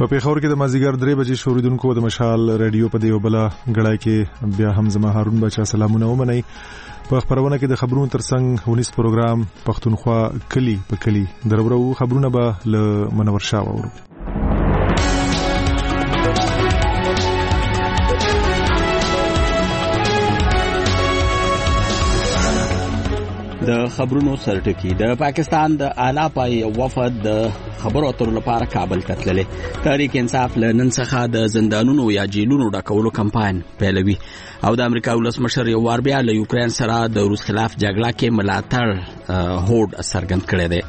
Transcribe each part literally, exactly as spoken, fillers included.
په پیښور کې د مازیګر درې بجې شوریدونکو د مشال رادیو په دیو بلا غړای کې بیا هم زما هارون بچا سلامونه ومنئ. په خبرونه کې د خبرونو ترڅنګ ونیس پروګرام پښتونخوا کلی په کلی درورو خبرونه به له منور شاه وورو. د خبرونو سرټکی د پاکستان د اعلی پای وفد د خبرو اترو لپاره کابل ته تللې. تحریک انصاف له نن څخه د زندانونو یا جیلونو ډکولو کمپاین پیلوي او د امریکا ولسمشر یو وار بیا له یوکرين سره د روس خلاف جګړه کې ملاتړ هوډ څرګند کړی دی.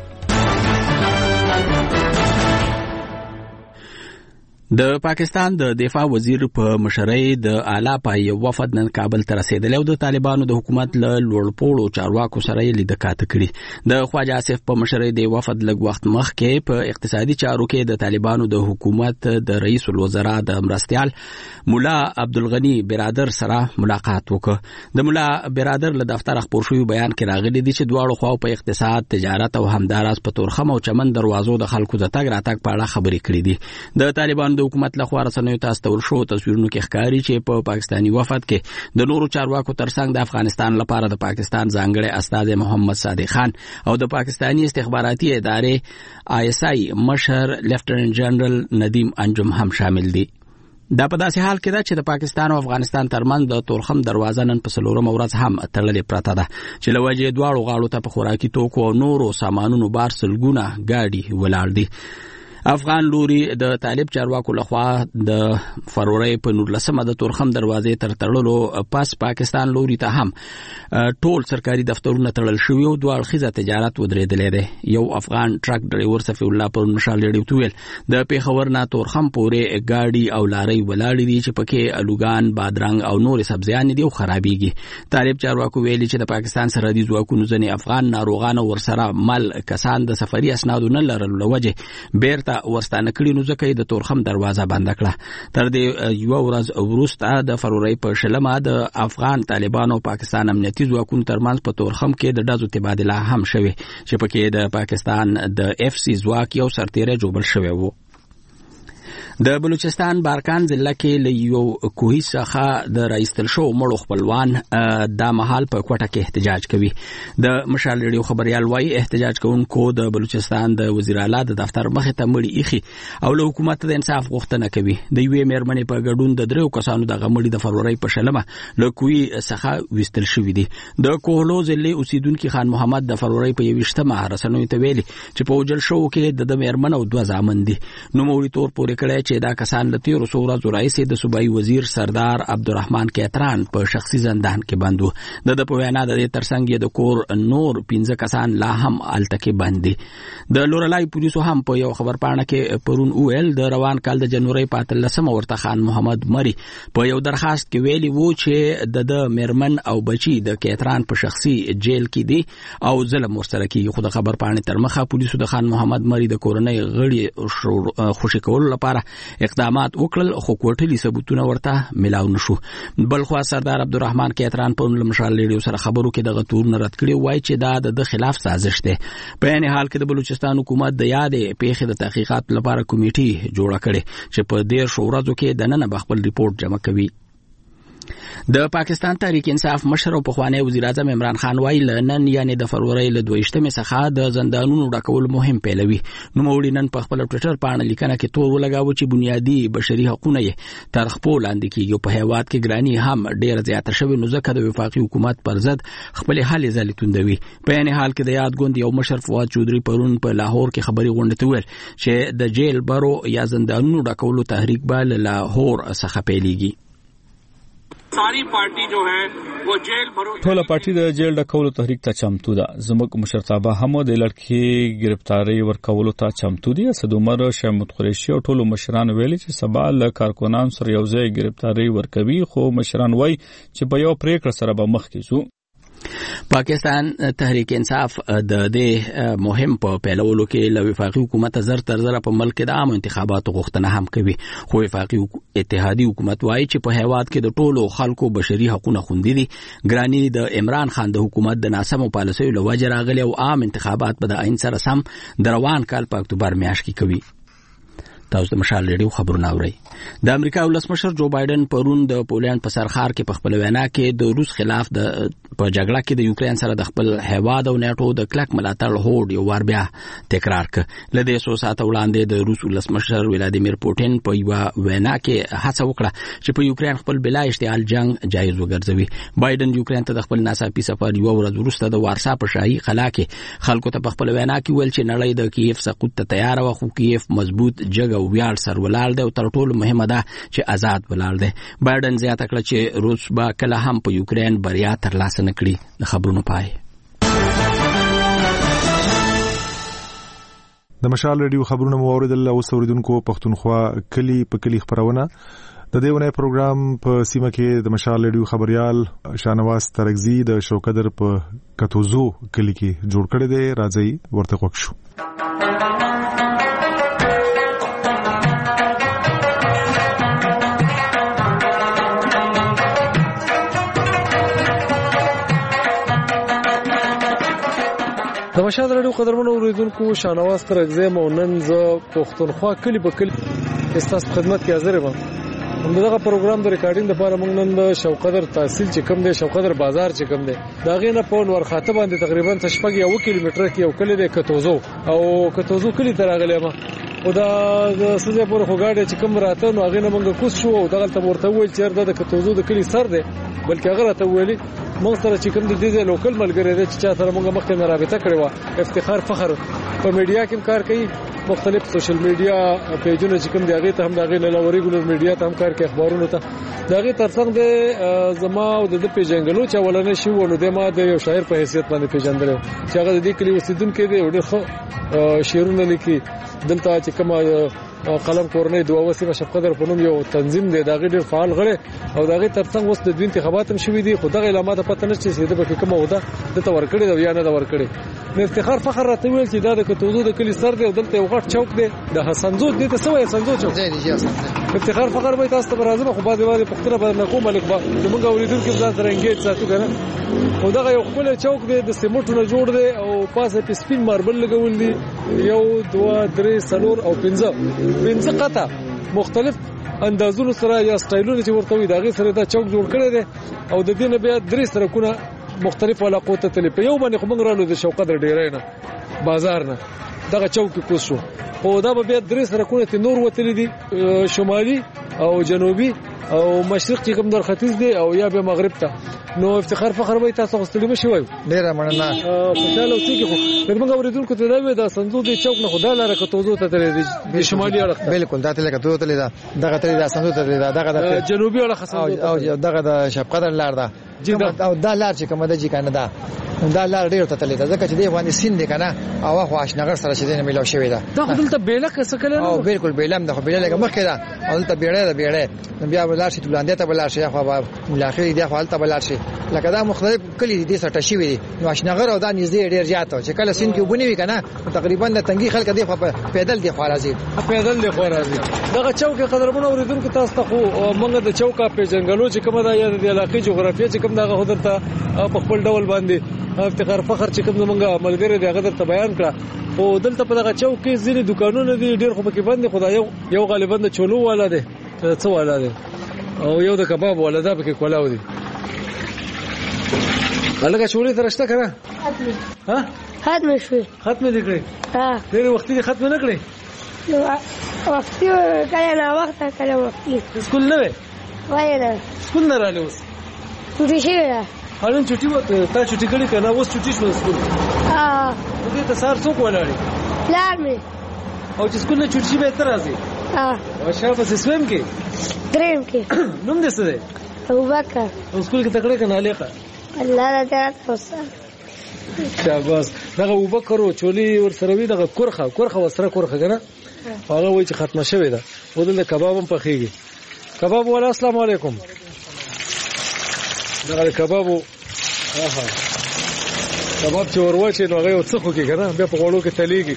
د پاکستان د دفاع وزیر په مشرۍ د اعلی پای وفد نن کابل ته رسیدلی او د طالبانو د حکومت له لوړپوړو چارواکو سره یې لیدل کاته کړي. د خواجه آصف په مشرۍ د وفد لږ وخت مخکې په اقتصادي چارو کې د طالبانو د حکومت د رئیس الوزرا د مرستيال مولا عبدالغنی برادر سره ملاقات وکړ. د مولا برادر له دفتر خبر شوی بیان کې راغلي دي چې دواړو خواو په اقتصاد، تجارت او همداراز په تورخم او چمن دروازو د خلکو د تګ راتګ په اړه خبرې کړې دي. د طالبانو د حکومت لخوا رسنیو ته استول شو تصویرونو کې ښکاري چې په پاکستاني وفد کې د نورو چارواکو ترڅنګ د افغانستان لپاره د پاکستان ځانګړي استاد محمد صادق خان او د پاکستاني استخباراتي ادارې آی اس آی مشر لیفټیننټ جنرال ندیم انجم هم شامل دي. دا په داسې حال کې ده چې د پاکستان او افغانستان ترمنځ د تورخم دروازه نن په څلورم ورځ هم تړلې پرته ده چې له وجې دواړو غاړو ته په خوراکي توکو او نورو سامانونو بار سلګونه ګاډي ولاړ دي. افغان لوري د طالب چارواکو لخوا د فروری په نورلسمه د تورخم دروازې تر تړلو پس پاکستان لوري ته هم ټول سرکاري دفترونه تړل شوي او دوه اړخیزه تجارت ودرېدلې ده. یو افغان ټرک ډرایور صفی الله پر مشال لري ویل د پیښور نه تورخم پورې ګاډي او لاري ولاړې دي چې پکې الوګان، بادرنګ او نور سبزیان دي او خرابېږي. طالب چارواکو ویلي چې د پاکستان سرحدي ځواکونو ځنې افغان ناروغان ورسره مل کسان د سفري اسنادو نه لرلو لوجه بیرته ورستانه کړي نو ځکه د تورخم دروازه بند کړه. تر دې یو ورځ وروسته د فروری په شلمه د افغان طالبانو پاکستان امنیتي ځواکونو ترمنځ په تورخم کې د ډزو تبادله هم شوه چې پکې د پاکستان د اف سی ځواک یو سرتیری جوړ شوی وو. د بلوچستان بارکان ضلع کې له یو کوهي څخه د راایستل شو مړو خپلوان د مهال په کوټه کې احتجاج کوي. د مشال ریډیو خبريال وايي احتجاج کوونکو د بلوچستان د وزیر اعلی د دفتر مخې ته مړي ایخي او له حکومت د انصاف غوښتنه کوي. د یوې مېرمنې په ګډون د درو کسانو د غمړي د فروری په شلمه له کوهي څخه وستل شوې دي. د کوهلو ضلع اوسیدونکو خان محمد د فروری په یوشتمه رسنوي ته ویلي چې په وجل شو کې د مېرمن او دوه ځامن دي. نو موري تور پورې کړی چې دا کسان د تیرو څو ورځو راهیسې د صوبایي وزیر سردار عبدالرحمن کیتران په شخصي زندان کې بند وو. د د په وینا د دې ترڅنګ د کور نور پنځه کسان لا هم الته کې بند دي. د لورلای پولیسو هم په یو خبر پاڼه کې پرون اویل د روان کال د جنوري په اتلسمه ورته خان محمد مری په یو درخواست کې ویلي وو چې د د مېرمن او بچي د کیتران په شخصي جیل کې دي او ظلم ورسره کوي. خو د خبر پاڼې تر مخه پولیسو د خان محمد مری د کورنۍ غړي خوشي کولو لپاره اقدامات وکړل خو کوټلي ثبوتونه ورته ملاو نشو. بل خو سردار عبدالرحمن کیتران په مشال ریډیو سره خبرو کې د غتور نه رد کړی وای چې دا د خلاف سازش ده. په یعنی حال کې د بلوچستان حکومت د یادې پیښې د تحقیقات لپاره کمیټي جوړه کړي چې په ډیر شو ورځو کې د نن بخپل ریپورت جمع کوي. د پاکستان تحریک انصاف مشر او پخوانی وزیر اعظم عمران خان وایي لنن یعنی د فروری له دویشتمه څخه د زندانونو ډکول مهم پیلوي. نو موړي نن په خپل ټوئیټر باندې لیکنه کې تور ولګاوه چې بنیادی بشري حقوقونه یې تر خپل لاندې کیږي. په هیواد کې ګرانی هم ډیر زیات شوی نو ځکه د وفاقي حکومت پر ضد خپل حل ځلې توندوي. په یعنی حال کې د یاد ګوند یو مشر فواد چودري پرون په لاهور کې خبري غونډه ته ویل چې د جیل برو یا زندانونو ډکولو تحریک به لاهور څخه پیلېږي. ساری پارٹی جو ہے وہ جیل بھرو ټوله پارټي د جیل ډکولو تحریک ته چمتو ده. زموږ مشرتابه هم د لړکی گرفتاری ورکولو ته چمتو دي. اسد عمر، شمعت قریشي او ټولو مشران ویلي چې سبا له کارکونان سره یو ځای گرفتاری ورکوي خو مشران وایي چې په یو پریکړه سره به مخ کې ځو. پاکستان تحریک انصاف د دې مهم په پیلولو کې له وفاقي حکومت زر تر زر په ملک د عام انتخاباتو غوښتنه هم کوي. خو وفاقي اتحادي حکومت وایي چې په هیواد کې د ټولو خلکو بشري حقوقونه خوندي دي. ګرانی د عمران خان د حکومت د ناسمو پالیسیو له وجې راغلي او عام انتخابات په د عین سره سم د روان کال په اکتوبر میاشت کې کوي. تاسو د مشال ریډیو خبرونه اورئ. د امریکا ولسمشر جو بایدن پرون د پولند په سرخار کې په خپل وینا کې د روس خلاف د په جګړه کې د یوکرين سره د خپل هیواد او نیټو د کلک ملاتړ هوډ یو ور بیا تکرار کړ. لدې څو ساعته وړاندې د روس ولسمشر ولادیمیر پوتین په یو وینا کې هڅه وکړه چې په یوکرين خپل بلا اشتعال جنگ جایز وګرځوي. بایدن یوکرين ته د خپل ناڅاپي سفر یو ورځ وروسته د وارسا په شاهي قلعه کې خلکو ته په خپل وینا کې ویل چې نړۍ د کیف سقوط ته تیار و، خو کیف مضبوط جګ او ویاړ سر ولاړ دی او تر ټولو مهمه ده چې آزاد ولاړ دی. بایدن زیاته کړه چې روس به کله هم په یوکرين بریا ترلاسه نه کړي. د خبرونو پای. د مشال ریډیو خبرونه مو اوریدل او اوریدونکو پښتونخوا کلی په کلی خبرونه د دیونه پروګرام په سیمه کې د مشال ریډیو خبريال شانواز ترغزی د شوکدر په کتوزو کلی کې جوړ کړی دی. راځي ورته وښ شو. د مشال ریډیو قدرمنو اوریدونکو شانواز ترغزی مونن ز پښتونخوا کلی په کلی استاس خدمت کې حاضر یم. همدغه پروګرام د ریکارډینګ لپاره موږ نن د شوقدر تحصیل چې کوم دی شوقدر بازار چې کوم دی دا غینه په ورخاته باندې تقریبا تشپږ یو کیلومتر کې یو کلی دی کتوزو او کتوزو کلی ته راغلی ما او دا د سزا پور خو گاډي چې کوم راته نو غینه موږ کوس شو او دغه ته ورته ویل چې د کتوزو د کلی سر دی بلکې هغه ته ویلي موږ سره چې کوم د دې لوکل ملګری دی چې سره موږ مخکې نه رابطه کړې و. افتخار فخر په میډیا کې کار کوي، مختلف سوشل میډیا پیجونه چې کوم دی هغه ته هم دغه له ریګولر میډیا ته هم کار کوي، اخبارونو ته دغه ترڅنګ د زما او د پیژنګلو چې ولنه شو نو د ما د یو شاعر په حیثیت باندې پیژندل چې هغه د دې کلی اوسیدونکو دی او ډېر شعرونه لیکي. دلته چې کوم قلم کورنۍ دوه وسیمه شفقدر په نوم یو تنظیم دی دغه ډېر فعال غړي او دغه ترڅنګ اوس د دوی انتخابات هم شوې دي خو دغه علامات پته نشته چې د په کومه وده د تور کړي دا یا نه دا ور کړي. نو افتخار فخر راته ویل چې دا د کتوزو د کلی سر دی او دلته یو غټ چوک دی د حسنزو د ته سوې حسنزو چوک دی دی افتخار فخر به تاسو ته راځم خو بعد بعد پختره به نه کوم ملک با موږ اوریدونکو ځان سره انګیج ساتو کنه او دغه یو خپل چوک دی د سیمټو نه جوړ دی او پاسه په سپین ماربل لګول دي یو دوه درې سلور او پنځه پنځه قطه مختلف اندازونو سره یا سټایلونو چې ورته وي دغه سره دا چوک جوړ کړی دی او د دې نه بیا درې سرکونه مختلف علاقو ته تللی په یو باندې خو موږ رالو د شوقدر ډیرای نه بازار نه دغه چوک کوس شو او دا به بیا درې سرکونه ته نور وتلی دي شمالي او جنوبي او مشرق چې کوم در ختیځ دی او یا به مغرب ته. نو افتخار فخر وای تاسو غوښتلی مشي وای ډیره مننه خوشاله اوسئ خو موږ اوریدونکو ته دا وې دا سندو دی چوک نه خدا لاره کتوزو ته تللی دی د شمالي اړخ بالکل دا ته لکه ته تللی دا دغه تللی دا سندو ته دا دغه د جنوبي اړخ سندو او دغه د شفقدر لار دا او دا لار چې کومه د جی کنه دا دا لار ډیر ته تللی دا ځکه چې دی باندې سین دی کنه او خو آشناغر سره چې دینه ملو شوی دا دا خو دلته بیله کس کله او بالکل بیلم دا خو بیله لکه مخکې دا او دلته بیړې دا بیړې بیا ولار شي تلاندې ته بلار شي خو ملاخر دی خو حالت بلار شي لکه دا مختلف کلی دي سره شوی دي نو آشناغر او دا نږدې ډیر زیات چې کله سین کې وبني وي کنه تقریبا د تنګي خلک دی خو پیدل دی خو راځي پیدل دی خو راځي دغه چوک قدرمنو اوریدونکو تاسو ته خو موږ د چوکا په جنگلو چې کومه دا یا د علاقې جغرافیه چې کوم دغه حضرت په خپل ډول باندې افتخار فخر چې کوم موږ ملګری دی هغه درته بیان کړه او دلته په دغه چوک کې ځینې دکانونه دي ډیر خو پکې بند خدای یو یو غالبا د چولو والا دی څه والا دی او یو د کباب والا دا پکې کولاو دی هغه چولې ترشته کړه ها ختم شوی ختم دي کړې ها ډېر وخت دي ختم نه کړې نو وخت کله نه وخت کله وخت سکول نه وای نه سکول نه راځي اوس چټي شي هلته چټي وته تا چټي کړې کنه اوس چټي شو سکول ها دې ته سار څوک ولاړی لار می او چې سکول نه چټي به تر راځي ها او شابه سویم کې دریم کې نوم دې څه دی ابوبکر او سکول کې تکړه کنه علیقه الله دې تاسو شاباس دغه ابوبکر او چولی ور سره وی دغه کورخه کورخه وسره کورخه کنه هغه وای چې ختمه شوی ده ودل کباب هم پخېږي کباب ولا السلام علیکم دغه کباب اها کباب چې وروا چې نو هغه وڅخو کې کنه بیا په غوړو کې تلیږي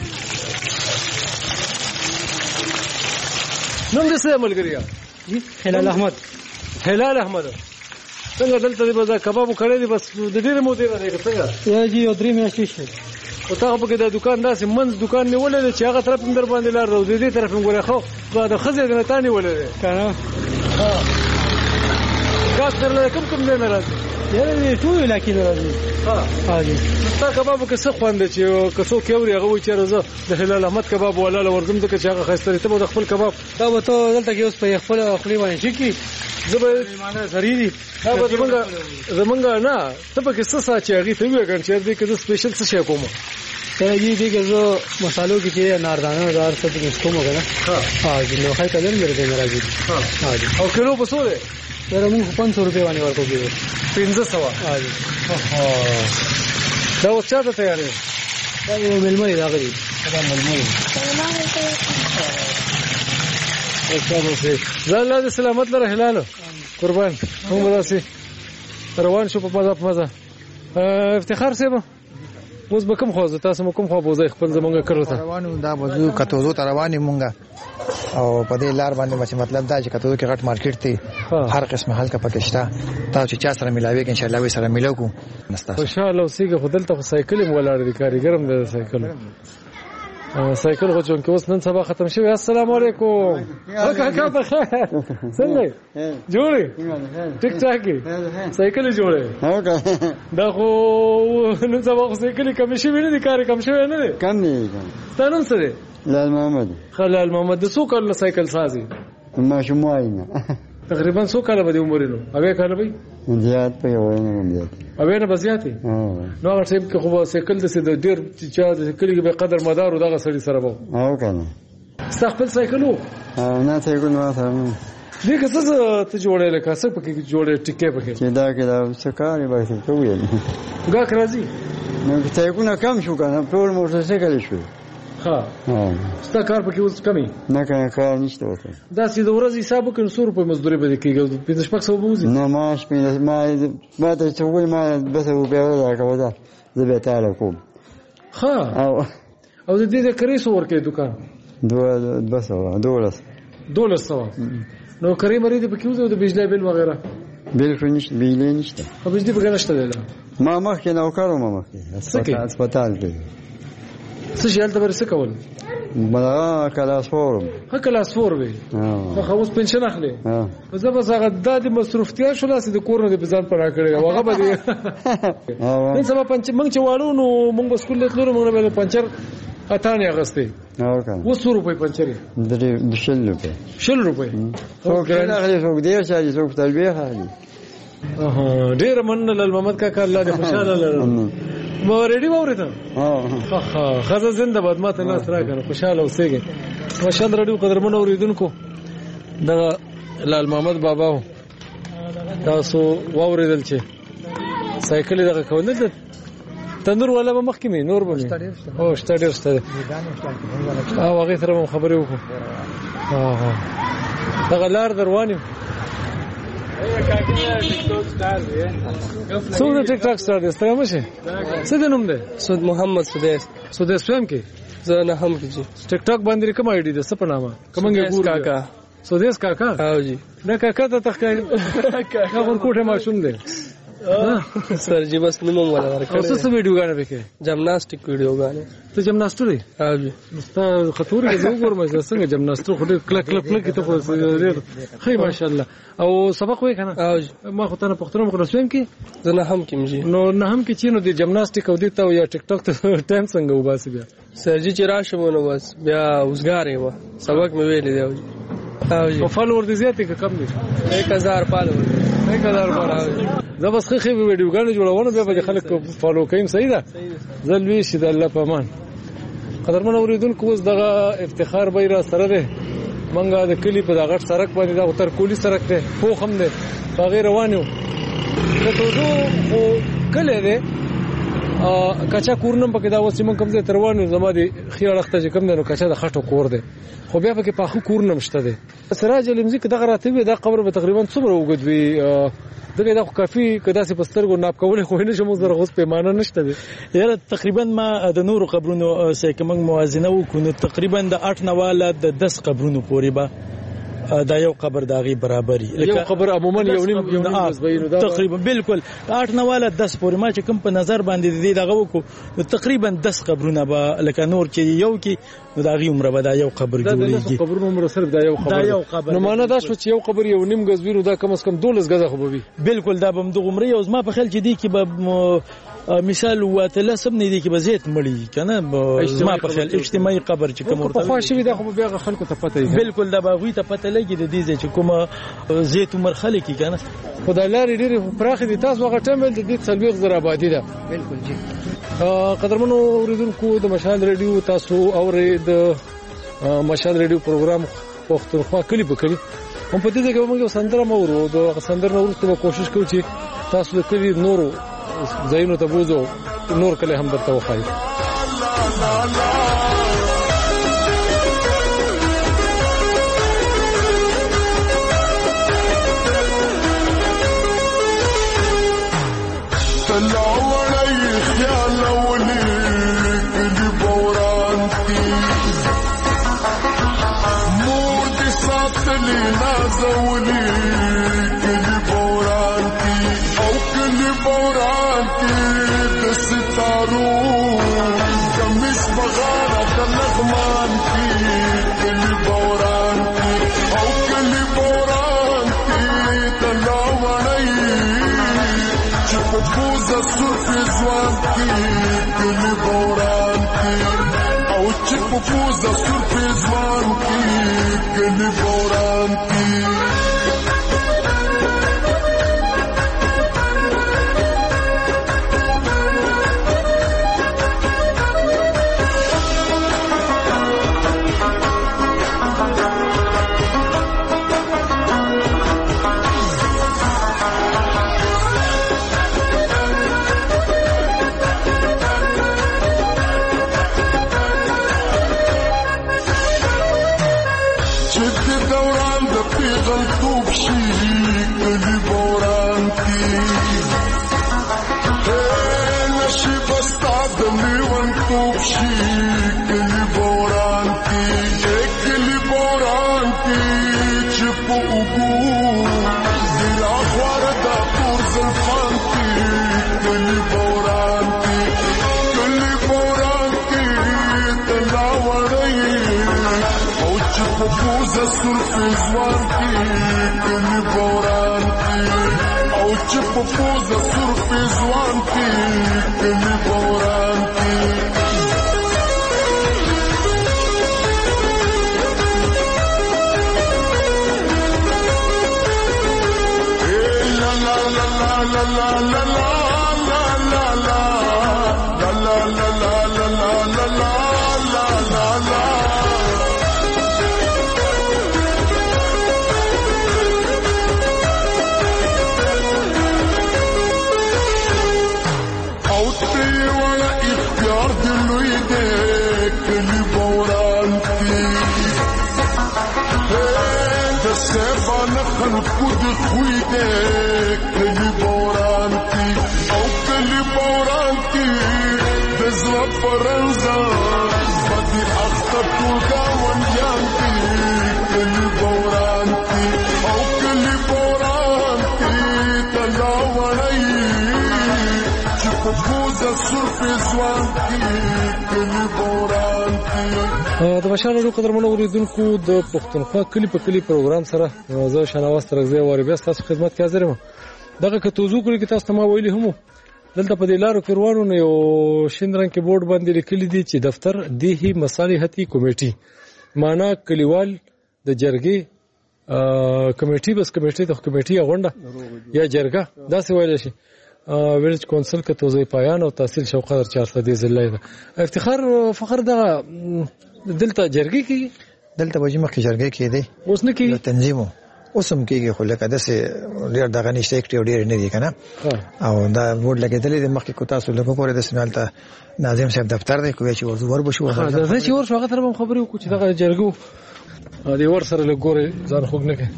نوم دې څه ملګریا هلال احمد هلال احمد څنګه دلته دې بازار کباب کړی دی بس د ډېر مو دی نه څنګه یا جی او درې میاشتې شي او تا په کې د دکان داسې منځ دکان نیولې چې هغه طرف در باندې لار روزي دي طرف موږ خو دا خزه نه تانی ولې کنه ها ګاز ترله کوم کوم نه راځي یاره ټول علاقې راځي ها حاجی تا کباب کې څه خوند چې کڅو کېوري هغه و چې راځه د هلال احمد کباب ولاله ورزم ځکه چې هغه خاصه ته د خپل کباب دا به ته دلته کې اوس په خپل خپل باندې شي کی زبر معنی سریری دا به زمونږ زمونږ نه ته په کې څه ساتي هغه ته وګورئ چې دې کې سپیشل څه شي کوم ته دې دې کې زه مصالحو کې چې ناردانه دار څه دې کوم کنه ها ها دې نو خای کله مې دې راځي ها او کلو په څو ده دا موږ پنځه سو روپے باندې ورکو کېږي پنځه سو ها دا اوس چا ته تیار دی دا یو ملمري راغلی دا ملمري زه الله دې سلامت لره هلال قربان هم راسي روان شو په مزه په مزه افتخار سیبه اوس به کوم خو تاسو کوم خو بوزي خپل زمونږ کړو ته روانو دا بوزو کتوزو ته روانې مونږه او په دې لار باندې مطلب دا چې کتوزو کې غټ مارکیټ دی هر قسمه حلقه پکې شته تاسو چې چا سره ملاوي کې ان شاء الله وي سره ملو کو نستا ان شاء الله سیګه خدلته سایکل مولاړ دي کاریګرم د سایکل سایکل غو جون کې اوس نن سبا ختم شوی السلام علیکم کا کا په خیر څنګه جوړې ټیک ټاک سایکل جوړې دا خو نن سبا خو سایکل کم شي ویني کار کم شوی نه کم نه ستانم سره لال محمد خلال محمد سو کله سایکل سازي ما شمواینا تقریبا سو کاله به عمر نو هغه کاله به زیات په یوه نه زیات اوبه نه بزیاتې نو هغه ټیم کې خو سایکل د سید ډیر چې د کلی به قدر مدار او دغه سړي سره وو او کنه استقبال سایکلو نه سایکل ما سره دې که څه ته جوړې لکه څه پکې جوړې ټیکې پکې چې دا کې دا څه کاري به څه کوي ګه راځي نو سایکل کم شو کنه ټول موټر سایکل شو ها ستا کار پکې اوس کمی نه کنه کار نشته وته دا سید ورځ حساب کوم سو روپے مزدوري به کېږي په دې شپږ سو بوزي نه ماش په ما ما ته څه وای ما بس و به راکو دا زه به تعالی کوم ها او او دې دې کری سو ورکې دکان دوه بس دولس دولس سو نو کری مری دې پکې وځو د بجلی بل وغیرہ بالکل نشته بجلی نشته او بجلی په نشته ده ما مخکې نو کارو ما مخکې هسپتال کې څه شي هلته ورسې کول ما کلاس فورم ها کلاس فورم ها خو اوس پنشن اخلي ها زه به زغه د مصروفتیا شو لاسه د کور نه د بزان پر راکړی هغه به دي نن سبا پنځ مونږ چې والو نو مونږ سکول له تلو مونږ به پنچر اتانه اغسته ها کنه وسو روپے پنچر درې شل روپے شل روپے خو کنه اخلي څوک دی چې څوک تلبیه اخلي اها ډیر مننه لال محمد کاکا الله دې خوشاله لرم ما ریډي وورته ها ها خزه زنده باد ماته لاس راکړه خوشاله اوسېږي ماشاءالله رادیو قدرمن اوریدونکو دا لال محمد بابا تاسو ووریدل چې سایکل دغه کول نه تندور ولا به مخکې مې نور به او شته ډېر شته او هغه سره خبرې وکړو ها ها دغه لار دروانیم څو د ټیک ټاک سره ستړی مشه څه د نوم ده سود محمد سودیس سودیس فهم کې زه نه هم کې ټیک ټاک باندې کوم آی ډی ده څه په نامه کومنګ ګور کاکا سودیس کاکا او جی دا کاکا ته تخکای کاکا ورکوټه ماشوم ده سر جی بس نوم ولا ورکړ اوس څه ویډیو غاڼه وکړه جمناستیک ویډیو غاڼه ته جمناستو دی او جی ستا خطوري زه وګورم چې څنګه جمناستو خو ډېر کلک کلک کلک ته خو خې ماشاءالله او سبق وې کنه او جی ما خو ته نه پښتون مخ رسوم کې زه نه هم کې مجي نو نه هم کې چینو دی جمناستیک او دی ته یا ټیک ټاک ته ټایم څنګه وباسي بیا سر جی چې راشم نو بس بیا وزګارې و سبق مې ویلې دی او جی او جی په فالوور دي زیاتې کم دي एक हज़ार فالوور एक हज़ार فالوور زه بس خې خې ویډیو غاڼه جوړونه بیا به خلک فالو کوي صحیح ده زلوي شي د الله په امان قدرمن اوریدونکو اوس دغه افتخار به را سره ده منګه د کلی په دغه سړک باندې دا تر کولی سړک ده خو هم ده هغه روانو ته ټولو خو کله ده ا کچا کورنم پکې دا اوس چې من کوم ځای تروانو زما دي خیال اخته چې کوم ده نو کچا د خټو کور ده خو بیا پکې پاخو کورنم شته ده سراج المزي کې دغه راته وي دا قبر به تقریبا څومره وګدوي دغه دا کافي کدا سي پسترګو ناپ کول خو نه شمو زره غوس پیمانه نشته دي یاره تقریبا ما د نور قبرونو سې کوم موازنه وکړو تقریبا د اټ نواله د دس قبرونو پورې با دا یو قبر داغي برابرۍ یو قبر عموما یو نیم یو نیم زبینو دا تقریبا بالکل آټ نه والا دس پورې ما چې کوم په نظر باندې دی دغه وکړو تقریبا دس قبرونه به لکه نور چې یو کې نو داغي عمر به دا یو قبر جوړیږي دا قبرونه عمر صرف دا یو قبر دا یو قبر نو معنا دا شو چې یو قبر یو نیم غزوینو دا کم از کم دولس غزه خو به بالکل دا به دغه عمر یو زما په خیال چې دی کې به مثال واته سم نه دی کې به زیات مړی کنه زما په خیال اجتماعي قبر چې کوم ورته خو شوی دا خو بیا خلکو ته پته دی بالکل دا به غوي ته پته لګي د دې چې کومه زیات عمر خلک کنه خدای لاري ډېر پراخ دي تاسو هغه ټیم د دې څلويخ زره آبادی ده بالکل جی قدرمنو اوریدونکو د مشال ریډیو تاسو اورې د مشال ریډیو پروګرام پښتونخوا کلی په کلی هم په دې کې موږ سندره مورو د سندره نور ته کوشش کوو چې تاسو د کلی نورو زینو ته بوزو نور کله هم درته وخایي Fuza surprizvan ki gani boran ki Fuza surprizvan ki gani boran ki la la la la la la la la la la la la la la la la la la la خود خوی دے کلی بوران کی او کلی بوران کی دزوا پرنزا بدی اختر تو گاون یان کی کلی بوران کی او کلی بوران کی تلاوڑی چپ بوزا سرف زوان کی کلی بوران کی د بشار ورو قدرمنو اوریدونکو د پښتونخوا کلی په کلی پروګرام سره زه شناواز ترغزي واري بیا تاسو خدمت کې حاضر یم دغه کتوزو کلی کې تاسو ما ویلي هم دلته په دلارو کې روانو نه یو شیندرن کې بورډ باندې لیکلي دي چې دفتر دیهی مصالحتي کمیټي معنا کلیوال د جرګې کمیټي بس کمیټي د کمیټي غونډه یا جرګه دا څه ویل شي ویلج کونسل کې توزیع پایان او تحصیل شوقدر چار سدي زلای افتخار فخر دغه دلته جرګې کې دلته به مخکې جرګې کې دي اوس نه کې تنظیمو اوسم کېږي خو لکه داسې ډېر دغه نشته اکټیو ډېر نه دي کنه او دا بورډ لګېدلې د مخکې کو تاسو لکه پورې د سنالته ناظم صاحب دفتر دی کوی چې ورزو ور بشو دا چې ور شو هغه تر هم خبرې وکړو چې دغه جرګو دی ور سره لګوري ځان خوګ نه کې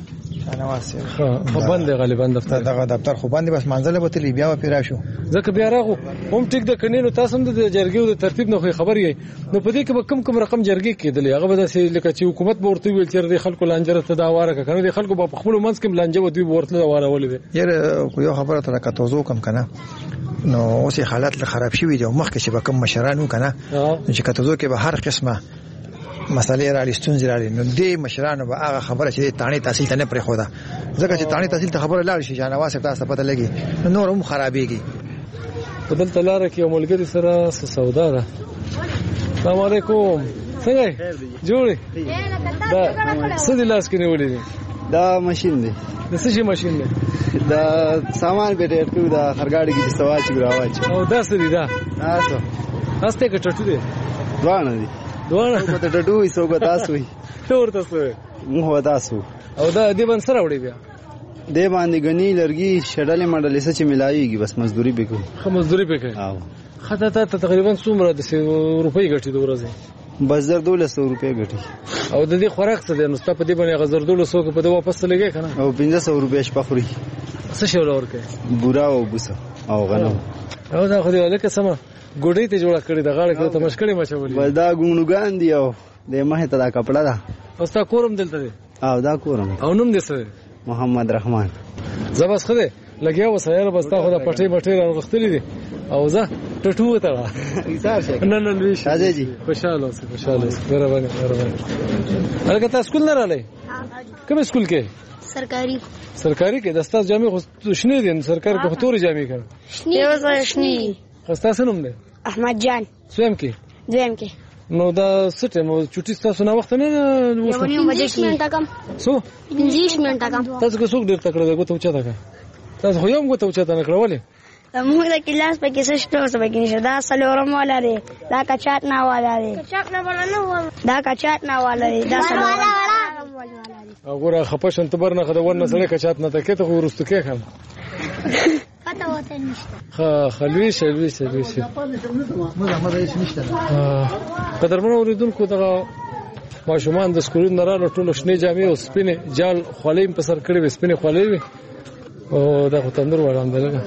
شانواز خو بند غالبا دفتر دغه دفتر خو باندې بس منځله به تلی بیا و پیرا شو ځکه بیا راغو هم ټیک د کنینو تاسو هم د جرګې د ترتیب نه خبر یې نو په دې کې به کم کم رقم جرګې کېدلې هغه به داسې لکه چې حکومت به ورته ویل چې د خلکو لانجره ته دا واره کنه د خلکو په خپل منځ کې لانجه ودی ورته واره ولې یاره یو خبره تر کتوزو کم کنه نو اوس حالات خراب شوي دي مخکې چې به کم مشرانو کنه چې کتوزو کې به هر قسمه مسالې را لستون زرالي نو دې مشرانو به هغه خبره چې تانی تحصیل ته نه پرې خوده ځکه چې تانی تحصیل ته خبره لاړ شي جانواز تاسو پته لګي نور هم خرابېږي په دلته لار کې یو ملګری سره سودا ده السلام علیکم څنګه جوړې دا څه د لاس کې نیولې دي دا ماشين دی د څه شي ماشين دی دا سامان به ډېر ټو دا خرګاړي کې سواچ ګراواچ او دا څه دی دا تاسو تاسو ته کټټو دی دوانه دي دوانه په ټټو وي سو کو تاسو وي ټور تاسو مو تاسو او دا دې باندې سره وړي بیا دې باندې غني لرګي شډلې ماډلې څه چې ملایيږي بس مزدوري وکړو خو مزدوري وکړو او خدای ته تقریبا څومره د روپۍ ګټي د ورځې بس در دولس سو روپۍ ګټي او د دې خوراک څه دی نو ستاسو په دې باندې غزر دولس سو په دې واپس لګي کنه او پنځه سو روپۍ شپه خوري څه شی ولور کوي بورا او بوسه او غنم او دا خو دې لکه سم ګوډې ته جوړه کړې د غاړه کې ته مشکلې مچولې بس دا ګونګان دی او د مه ته دا کپڑا دا او ستا کورم دلته دی او دا کورم او نوم دې څه محمد رحمان زبس خده لګیا وسایل بس تا خو د پټې پټې راغختلې دي او زه ټټو ته ایثار شي نه نه لوي شاده جی خوشاله اوسه خوشاله اوسه مهرباني مهرباني هغه تاسو سکول نه راځي کوم سکول کې سرکاري سرکاري کې د استاد جامع خو شنه دي سرکاري کې خطوري جامع کړ شنه وځه شنه خستا سنوم دی احمد جان سویم کې دویم کې نو دا سټه مو چټي تاسو نه وخت نه وسه یو بجې منټه کم سو پنځه منټه کم تاسو کو څوک ډیر تکړه دی غوته وچا تا تاسو خو یو غوته وچا تا نه کړولې موږ د کلاس په کې څه شته اوس به کې نشه دا سلورم والا دی دا کچات نه والا دی کچات نه والا نه دا کچات نه والا دی دا سلورم والا دی وګوره خپشن تبر نه خدای ورنه سره کچات نه تکې ته ورستو کې خم پته وته نشته خ خلوي شلوي شلوي شي مزه مزه هیڅ نشته قدرمن اوریدونکو دغه ماشومان د سکول نه رااله ټول شنه جامې او سپینه جال خولې په سر کړې سپینه خولې او دا تندور وړاندې لګا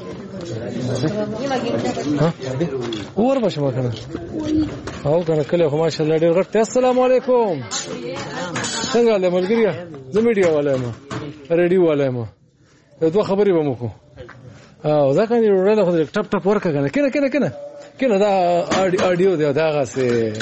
ها اور بشم کنه او کنه کله خو ماشاءالله ډېر غټ السلام علیکم څنګه له ملګری زه میډیا والا ما ریډیو والا ما دوه خبرې به مو کو او ځکه یې وړل خو ټپ ټپ ورکه کنه کنه کنه کنه کنه دا اډیو دی دا غاسه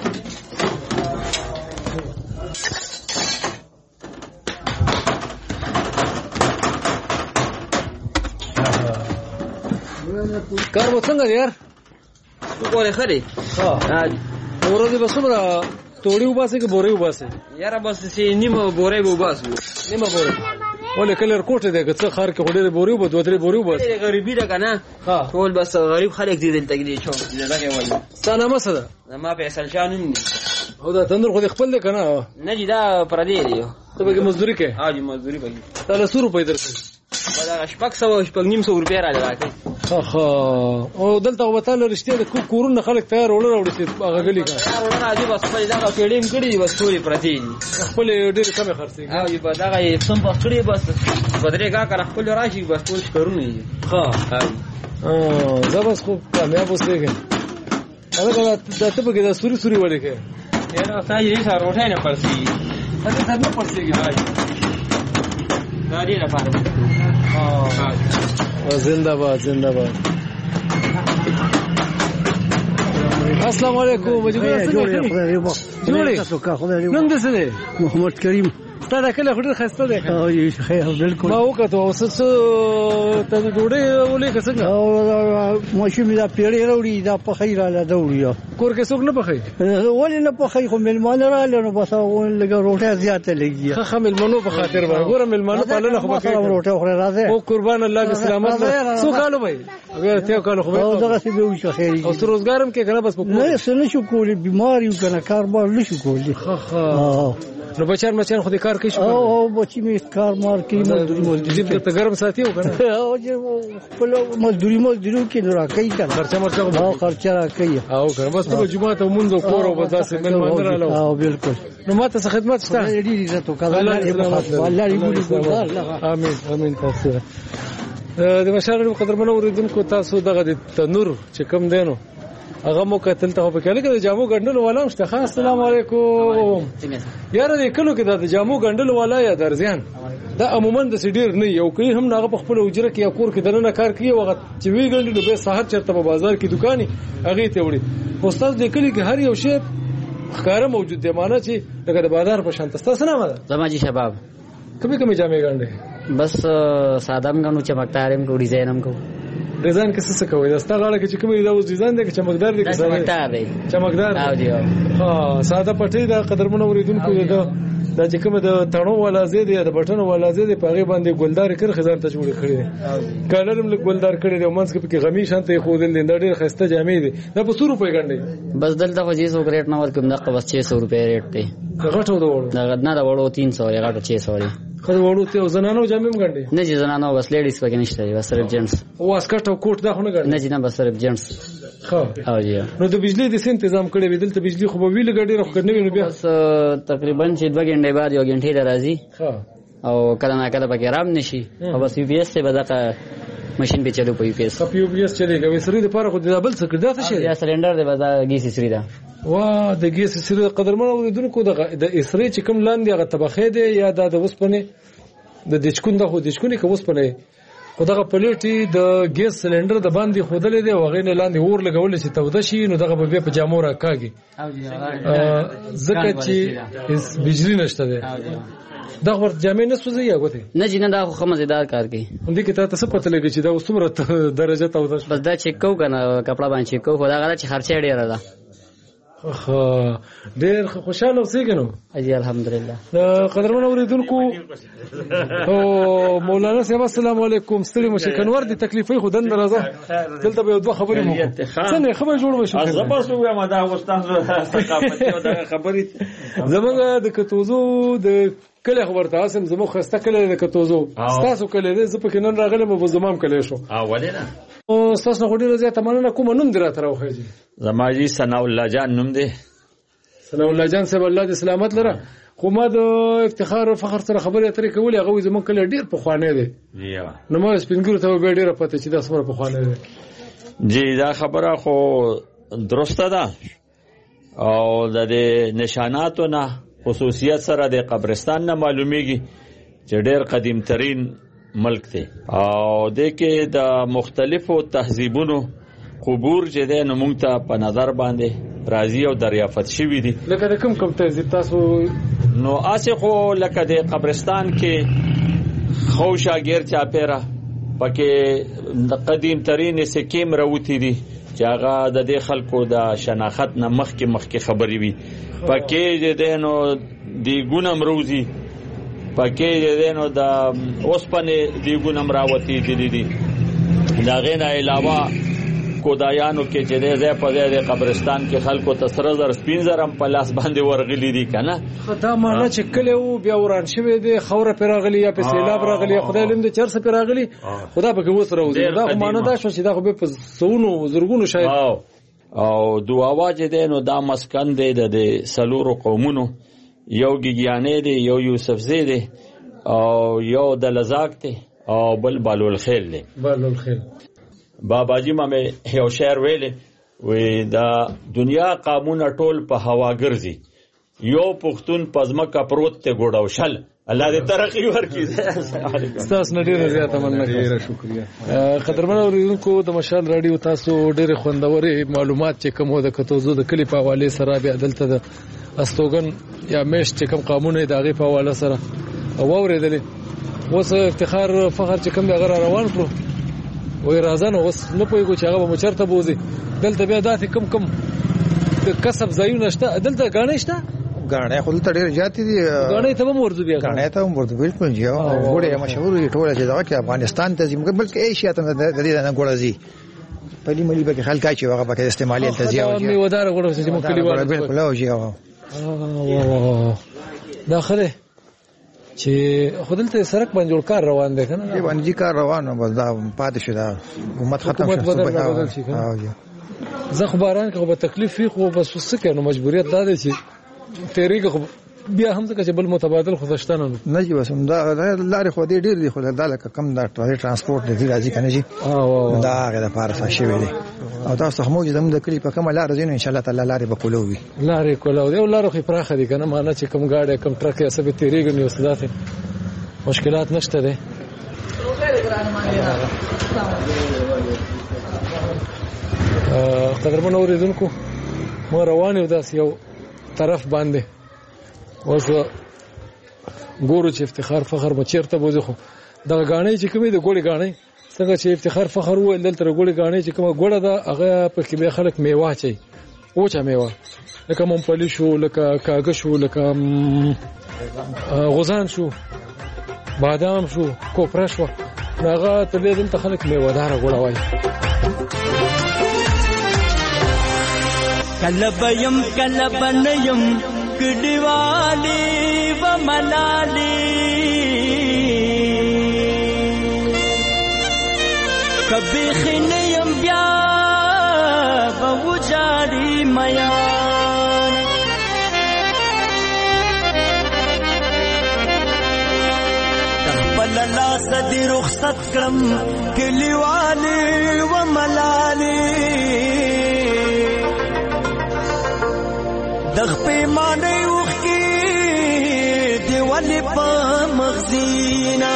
کار مو څنګه یار وګوره خري ها ورته به څومره توړي وباسه کې بوري وباسه یاره بس سي نیمه بوري وباسو نیمه بوري ولې کلر کوټه دی که څه خار کې وړي بوري وب دوه درې بوري وباسه غریبی ده کنه ټول بس غریب خلک دي دلته کې شو دغه ول ستانه مسده ما فیصل شانم او دا تندر خو خپل دی کنه نه دي دا پردي دی ته به مزدوري کې ها دي مزدوري کوي تاسو سو روپۍ درکې دا شپږ سو شپږ نیم سو روپۍ را لګای اخا او دلته وته رښتیا د کورونه خلک تیار وړل وړي چې هغه غلي کا وړل راځي بس په دا پیډیم کړی بس ټولې پرتی خپل ډېر کم خرڅي او په دا یې سم په کړی بس بدرې کا کړ خپل راشي بس ټول کارونه ها ا زبس خو کامیاب اوسېږي هغه دا ته په کې دا سوري سوري وړي کې یاره تاسو یې سره وټای نه پرسي ته څه نه پرسيږي بھائی دا دې لپاره ها زنده باد زنده باد السلام علیکم مجبور جوړې تاسو کا خدای نن دې څه محمد کریم تا دا کله خډر خسته ده او خیر بالکل ما وکړه اوس څه ته ډوډۍ ولې څنګه او ماشوم دا پیړې وروړي دا په خیر را دوړي کور کې څوک نه پخې ولې نه پخې خو ملمان را لنو بس اون لګه روټه زیاته لګي خه ملمنو په خاطر باندې ګوره ملمنو په لنه خو به روټه خو راځي او قربان الله دې سلامت څو کالو وای اگر ته کالو خو او دغه سی به وشو خیر او روزګارم کې کنه بس په نه سن شو کولې بیماری کنه کار بار نشو کولې خه خه نو بچار مچان خو دې کار کوي شو او بچی می کار مار کوي مزدوري مزدوري ته ګرم ساتي او کنه او خپل مزدوري مزدوري کې نه راکې کنه خرچه مرچه او خرچه راکې او کنه بس په جمعه ته مونږ کور او بس من مندر له او بالکل نو ماته خدمت شته ډېر عزت وکړه الله دې مولي ګل امين امين تاسو د مشاعر قدرمن اوریدونکو تاسو دغه د تنور چې کم دینو هغه مو کتل ته په کله کې د جامو ګندلو والا مشته خاص السلام علیکم یاره د کلو کې د جامو ګندلو والا یا درځان دا عموما د سډیر نه یو کوي هم هغه په خپل اجره کې یا کور کې دنه کار کوي وغه چې وی ګندلو به سحر چرته په بازار کې دکاني هغه ته وړي استاد د کلی کې هر یو شی ښکارا موجود دی معنی چې دغه د بازار په شان تاسو نه مده زماجي شباب کبي کبي جامې ګنده بس سادهم غنو چمکدارم کو ډیزاینم کو ډیزاین کې څه کوي دا ستاسو غاړه کې چې کومې دا ډیزاین دی چې چمکدار دی که چمکدار دی چمکدار او دی ها ساده پټي دا قدرمن اوریدونکو دا دا چې کوم د تڼو ولا زید یا د بټنو ولا زید په هغه باندې ګلدار کړ خزان ته جوړ کړی کالرم له ګلدار کړی دی منځ کې په غمی شانته خو دل دا ډیر خسته جامې دي دا په sto روپے ګنډي بس دلته خو جیسو ریټ نه ورکوم دا بس छह सौ روپے ریټ دی غټو دا وړو دا نه دا وړو तीन सौ یا غټو छह सौ دی خو وړو ته زنانو جامې هم ګنډي نه جی زنانو بس لیډیز پکې نشته دی بس صرف جنټس او اسکټ او کوټ دا خو نه ګنډي نه جی نه بس صرف جنټس خو او جی نو د بجلی د سین تنظیم کړی وی دلته بجلی خو به ویل ګډي راخ کنه ویني بیا بس تقریبا چې دوه غنډې بعد یو غنټه راځي ها او کله نه کله پکې رام نشي او بس یو پی ایس ته بدقه ماشين به چلو په یو پی ایس په یو پی ایس چلیږي وې سری د پاره خو د بل څه کړه څه شي یا سلندر دی بدا ګیس سری دا وا د ګیس سری قدرمن اوریدونکو د اسری چې کوم لاندې هغه طبخه دی یا د وسپنه د دچکون د خو دچکونی که وسپنه خدغه پلیټي د ګیس سلندر د باندې خودلې دی وغه نه لاندې اور لګول چې توده شي نو دغه به په جامو راکاږي ځکه چې بجلی نشته دی دا ور جامې نه سوځي یا غوته نه جنه دا خو مزیدار کار کوي اندې کې تاسو پته لګی چې دا اوسمره درجه توده بس دا چیک کو کنه کپڑا باندې چیک کو خدا غره چې خرچه ډیره ده خو ډیر خوشاله اوسئ کنو اجي الحمدلله قدرمن اوریدونکو او مولانا صاحب السلام علیکم ستړي مشه کنور دي تکلیفي خدن درازه دلته به دوه خبرې مو څنګه خبر جوړ وشو زبر سو ما دا واستاسو ثقافتي او دا خبرې زمونږ د کتوزو د کله خبر تاسو زمو خسته کله د کتوزو تاسو کله دې زپ کې نن راغله مو زمام کله شو اوله نه او تاسو غوډي روزه تمنه کوم نوم دراته راوخیږي زماجي ثنا الله جان نوم دی ثنا الله جان صاحب الله دې سلامت لره خو ما د افتخار او فخر سره خبرې اترې کولې هغه زمون کله ډیر په خوانه دي یا نو ما سپینګورو ته به ډیره پته چې دا سمره په خوانه دي جی دا خبره خو درسته ده او د نشاناتو نه خصوصیت سره د قبرستان نه معلومیږي چې ډېر قدیم ترین ملک دی او د کې د مختلفو تهذیبونو قبور چې د نمونږ ته په نظر باندې راځي او دریافت شوی دي لکه د کوم کوم تهذیب تاسو نو اسه خو لکه د قبرستان کې خو شاګر چا پیرا پکې د قدیم ترین سکیم راوتی دي چې هغه د دې خلکو د شناخت نه مخکې مخکې خبرې وي پکې دینو دی ګونم روزي پکې دینو د اوسپنې دی ګونم راوتی دي دي دا غینه علاوه کودایانو کې چې د ځای په ځای د قبرستان کې خلکو تسره زر سپینزرم په لاس باندې ورغلي دي کنه دا معنی چې کله و بیا وران شوی دی خوره پیراغلی یا په سیلاب راغلی خدای لم د چرسه پیراغلی خدا به کې وسره وځي دا معنی دا شو چې دا خو به په سونو زرګونو شاید او دواوا چې دینو دا مسکن دی د سلورو قومونو یو گیګیانې دی یو یوسف زی دی او یو د لزاق دی او بل بالول خیل دی بالول خیل بابا جی ما مې یو شعر ویلې وې دا دنیا قانون ټول په هوا ګرځي یو پښتون پزماکه پروت ته ګوډاو شل الله دې ترقی ورکړي تاسو نه ډیره زیاته مننه ډیره شکریا قدرمن اوریدونکو د مشال رادیو تاسو ډیره خوندورې معلومات چې کوم د کتوزو د کلی په حواله سره بیا دلته د استوګن یا مېش چې کوم قانون دی هغه په حواله سره او اوریدلې اوس افتخار فخر چې کوم د غره روان کړو وای راځنه اوس نه پوهیږو چې هغه مچرته بوزي دلته بیا داسې کم کم د کسب ځایونه شته دلته غاڼې شته غاڼې خو دلته ډېر زیاتې دي غاڼې ته هم ورځو بیا غاڼې ته هم ورځو بالکل جی وګوره مشهور دي ټول چې دا کې افغانستان ته ځي بلکې ایشیا ته د دې نه ګوره زی پلی ملي به خلک چې هغه به استعمالي ته ځي او می ودار غوړو چې مو کلیوال بالکل او جی او داخله چې خودلته سرک باندې جوړ کار روان دی کنه دی باندې کار روان بس دا پاتې شو دا حکومت ختم شو بدل شي کنه زه خو باران کې به تکلیف وي خو بس وسه کنه مجبوریت دا دی چې تیریږي خو بیا هم څه چې بل متبادل خو دشتنه نه جی بس دا لارې خو دې ډیر دي خو دا لکه کم دا ترانسپورت دی راځي کنه جی دا غره پارسه شوی دی او تاسو هم موږ زموږ د کلی په کومه لار ځینو ان شاء الله تعالی لارې به کولو وي لارې کولو دی او لارې خو پراخه دي کنه معنی چې کم گاډي کم ټرک یې سبه تیریږي نو استادات مشکلات نشته دي قدرمن اوریدونکو مو روان یو داس یو طرف باندې اوس ګورو چې افتخار فخر مچیرته بوزي خو دا غاڼې چې کومې د ګوړې غاڼې څنګه چې افتخار فخر وویل دلته ګوړې غاڼې چې کومه ګوړه ده هغه په کې به خلک میوه چي اوچا میوه لکه ممپلی شو لکه کاغذ شو لکه غوزان شو بادام شو کوپره شو هغه ته دلته خلک میوه دار ګوړه وایي کلبیم کلبنیم کډیوالی و ملالی کبي خنیم بیا و وجاړي میان خپل لاس دې رخصت کړم کلیوالی و ملالی دغ پیمانه وخی دیوالی پا مغزینا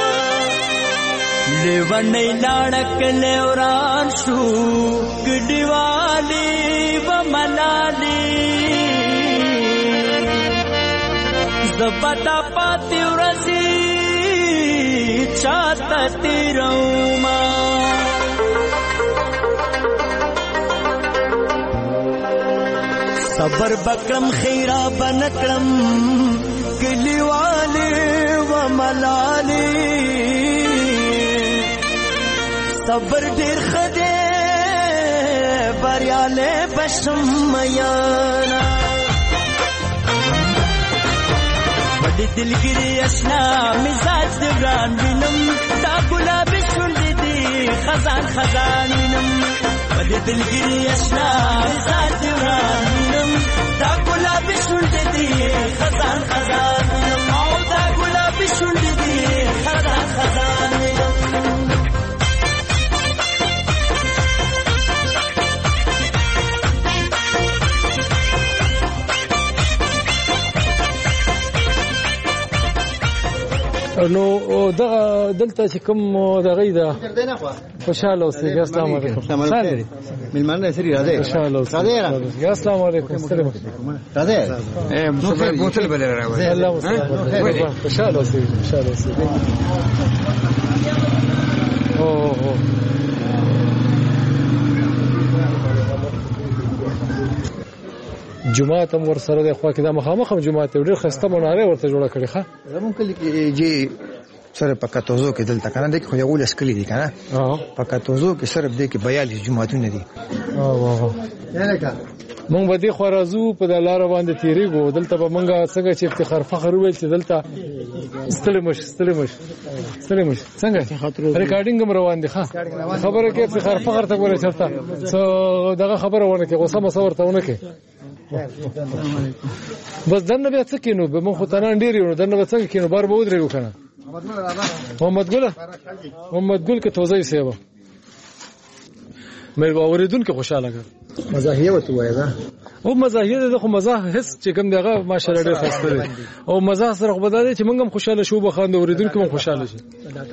لیوانی لارک لیوران شو گدیوالی و ملالی زبتا پاتی ورزی چاہتا تیروما صبر بکرم خیرا بنکرم کلیوالی و ملالی صبر دیر خدے بریالے بشم میانا بڑی دلگیری اشنا مزاج دوران بینم دا گلابی شنڈی دی خزان خزان بینم بڑی دلگیری اشنا مزاج دوران بینم دا گلابی شنڈی دی خزان خزان بینم او دا گلابی شنڈی دی خزان خزان بینم نو دغه دلته چې کوم دغه دا خوشاله اوسئ. السلام علیکم. ملمانه سری راځي. خوشاله اوسئ. السلام علیکم. ستړي راځي. اے موټر موټر بل راوځي. الله وسلام. خوشاله اوسئ. خوشاله اوسئ. او او جمعه تم ور سره د خوا کې د مخامخ جمعه ته ډېر خسته مناره ورته جوړه کړې ښه زمون کلی کې جی سره پکاتوزو کې دلته کنه د خو یو لسکلی دي کنه اه پکاتوزو کې صرف د کې بیالیس جمعهونه دي اه واه یلکه مونږ به د خو راځو په د لار باندې تیریږو دلته به مونږه څنګه چې افتخار فخر ویل چې دلته استلمش استلمش استلمش څنګه ریکارډینګ هم روان دي ښه خبره کې افتخار فخر ته ګورې چرته څو دغه خبره ونه کې غوسه مسورته ونه کې بس دنه بیا څه کینو به مونږ خو تنان ډیر یو دنه به څنګه کینو بار به ودرېږو کنه محمد ګل محمد ګل کې توزیع سیبه مې باوریدون کې خوشاله کړ مزاحیه وته وای دا او مزاحیه ده خو مزاح هیڅ چې کوم دغه ماشاءالله ډیر خسته دي او مزاح سره خو بداله چې موږ هم خوشاله شو به خاند اوریدون کې هم خوشاله شي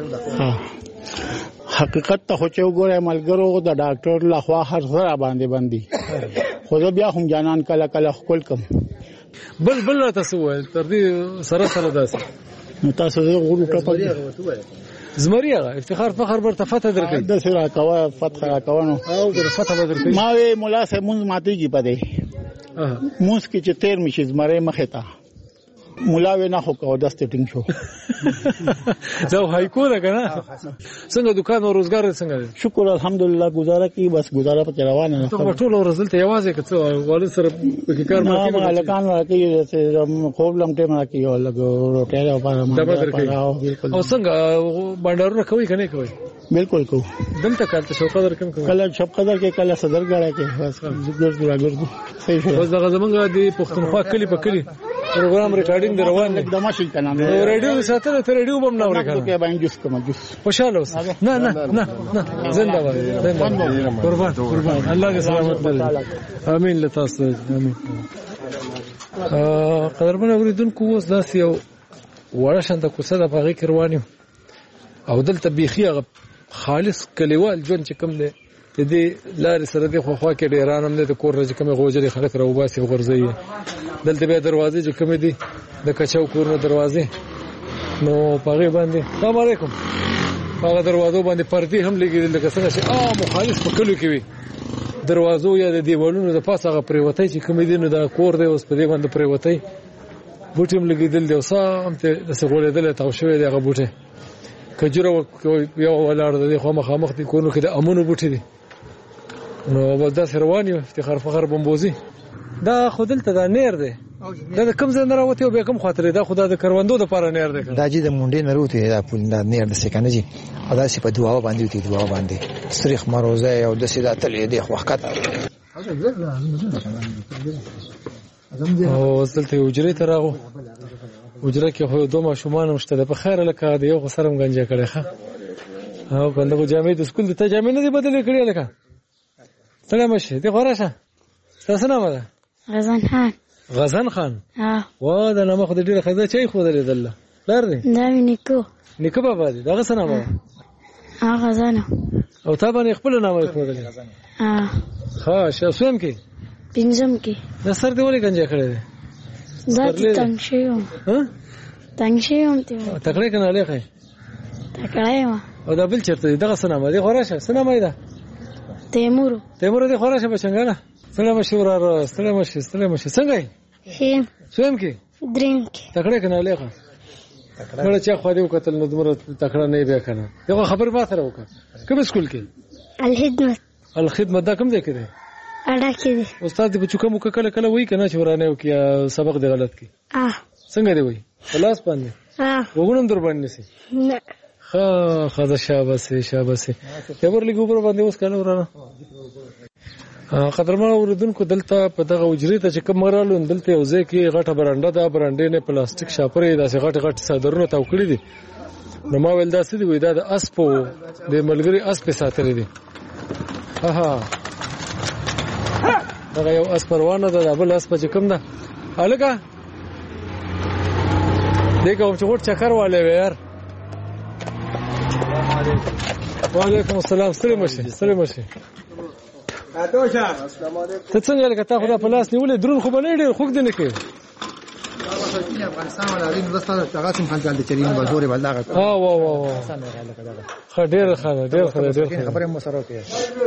حقیقت ته خو چې وګوره ملګرو د ډاکټر لخوا هر سره باندې باندې خو بیا هم جانان کله کله خپل کم بل بل تاسو ول تر دې سره سره داس نو تاسو زه غوړو ټاپل زمریه افتخار فخر برته فتح درکې د سره کوا فتح راکونو او در فتح درکې ما وی مولا سه مونږ ماتيږي پدې اه مونږ کې چې تیر مشي زمره مخه تا مولا وینا خو کو د سټینګ شو زه هایکو ده کنه څنګه دکان او روزګار څنګه شکر الحمدلله گزاره کی بس گزاره په روانه نه ته ټول ورزل ته یوازې کڅو والد سره په کار ما ما لکان راکی چې خوب لم ټیم راکی او لګو روټه او پاره او څنګه بندرونه کوي کنه کوي بالکل کو دلته کال ته شو قدر کم کوي کله شپ قدر کې کله صدر غاړه کې بس ګرځو راګرځو صحیح شو بس دغه زمونږ د پښتونخوا کلی په کلی پروګرام ریکارډینګ دی روان دی دمه شي کنه ریډیو ساتره ته ریډیو بم نه اوري کنه کې باندې جوس کوم جوس خوشاله اوس نه نه نه نه زنده باد قربان قربان الله دې سلامت ولري امين لتاسو امين ا قدرمن اوریدونکو اوس داس یو وړه شنده کوڅه د باغی کروانیو او دلته بيخي خالص کلیوال ژوند چې کوم دی د دې لارې سره د خو خوا کې ډیران هم د کور رج کوم غوجري خلک راوباسي غورځي دلته به دروازې چې کوم دي د کچاو کورونو دروازې نو پاغه باندې السلام علیکم پاغه دروازو باندې پردي هم لګیدل لکه څنګه چې ا مخالف په کلو کې وي دروازو یا د دیوالونو د پاسه غ پریوتای چې کوم دي نو د کور دی اوس په دې باندې پریوتای بوټیم لګیدل دی وسام ته د سغولېدل تاو شوی دی غ بوټه کجوره یو ولار د خو مخامخ دي کونو کې د امونو بوټي دي نو ولدا رواني افتخار فخر بمبوزي دا خودلته دا نیر دی دا کوم ځای نه راوته او به کوم خاطر دا خدای د کروندو د پاره نیر دی دا جی د مونډې نه راوته دا پول دا نیر د سکنه جی او دا سی په دعا باندې وتی دعا باندې صریخ مروزه او د سیدا تل دی خو وخت او دلته وجري ته راغو وجره کې خو دوه ماشومان مشته په خیر لکه د یو خسرم گنجه کړي ښه او کنده جامې د سکول ته جامې نه دی بدلې کړې لکه سلام شه دې غوړه تاسو نامه ده غزن خان غزن خان ها وا دا نامه خو دې ډیره خزه چي خو درې دله لار دی دا نیکو نیکو بابا دې دا څه نامه ها غزن او تا باندې خپل نامه خو درې ها ها شاسوم کې پینځم کې د سر دی ولې گنجه کړې ده دا تنگ شيوم ها تنگ شيوم ته تکړه کنه لخه تکړه ما او دا بل چرته دغه سنامه دی خوراشه سنامه ده تیمور تیمور دی خوراشه بچنګاله سلام شورا سلام شي سلام شي څنګه شي سویم کې دریم کې تکړه کنه لخه تکړه چې خو دې وکتل نو دمر تکړه نه بیا کنه دغه خبر ما سره وکړه کوم سکول کې الخدمت الخدمت دا کوم ځای کې دی اډا کې دی استاد دې بچو کوم کله کله وای کنه چې ورانه وکیا سبق دی غلط کی اه څنګه دی وای خلاص باندې اه وګورم در باندې سي نه خا خدا شاباسه شاباسه خبر لګو پر باندې اوس کنه ورانه قدرمن اوردونکو دلته په دغه وجري ته چې کوم رالو دلته یو ځای کې غټه برانډه دا برانډې نه پلاستیک شاپرې داسې غټ غټ صدرونه تاو کړی دي نو ما ول دا سدي وای دا د اسپو د ملګری اسپ ساتلې دي اها دا یو اس پروانه ده بل اس په کوم ده الګه دغه چې ورته چکر والے یار وعلیکم السلام ستړي مشه ستړي مشه تاسو السلام علیکم ته څنګه لکه تا خدا په لاس نیولې درون خو بلې ډېر خوګ دي نه کوي افغانستان ولا غین وسته تاسو هم خپل د چرین بلګوري بلداغه ها وا وا وا خډیر خاله ډېر خاله خبره مو سره کوي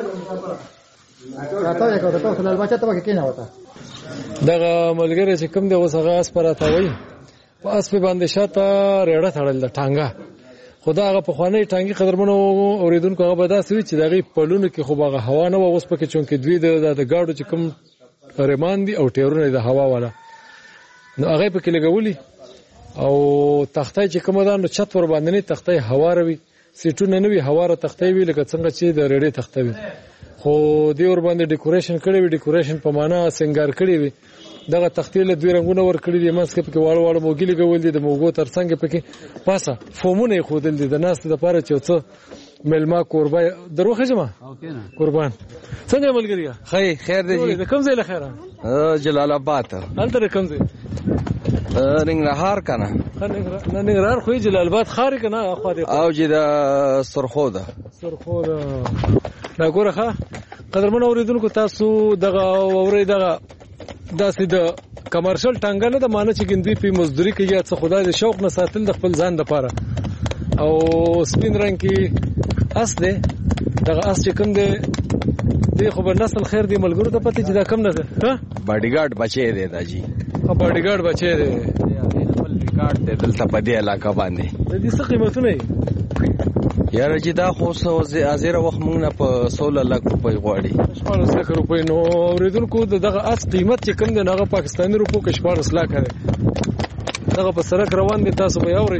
راته یو ته تاسو له بچا ته کې نه وتا دغه ملګری چې کوم دی وسغه اس پر راته وای په اس په باندې شاته ریړه تړل د ټانګه خدا هغه په خوانې ټانګي قدرمنو اوریدونکو هغه به داسې وي چې دغه پلونو کې خو هغه هوا نه و اوس پکې چونکې دوی د گاډو چې کوم رمان دي او ټیرونه د هوا والا نو هغه پکې لګولي او تختای چې کوم ده نو چت ور باندې نه تختای هوا روي سیټونه نه وي هوا را تختای وي لکه څنګه چې د ریډي تختوي خو دی ور باندې ډیکوریشن کړی وي ډیکوریشن په معنا سنگار کړی وي دغه تختیل دوی رنگونه ور کړی دي ماسک پکې واړ واړ موګی لګول دي د موګو ترڅنګ پکې پاسه فومونه خودل دي د ناس لپاره چې څه ملما قربای دروخه جما قربان څنګه ملګریه خیر خیر دی کوم ځای له خیره جلال آباد هلته کوم ځای ننګرهار کنه ننګرهار خو جلال آباد خار کنه اخو دې او چې د سرخو ده سرخو ده دا ګوره قدرمن اوریدونکو تاسو دغه اوري دغه داسې د کمرشل ټانګه نه د معنی چې ګندوی په مزدوري کې یا څه خدای د شوق نه ساتل د خپل ځان لپاره او سپین رنگ کې اس ده دغه اس چې کوم دی دی خو په نسل خیر دی ملګرو ته پته چې دا کم نه ده ها باډي ګارد بچي دی دا جی ها باډي ګارد بچي دی ریکارډ دی دلته په دې علاقه باندې. د دې څه قیمتونه یې؟ یاره چې دا خو ازیره وخت موږ نه په سوله لک روپۍ غواړي. شپاړس لک روپۍ. نو اورېدونکو د دغه اس قیمت چې کوم دی هغه پاکستاني روپو کې شپاړس لکه دی. دغه په سړک روان دی، تاسو به یې اورئ.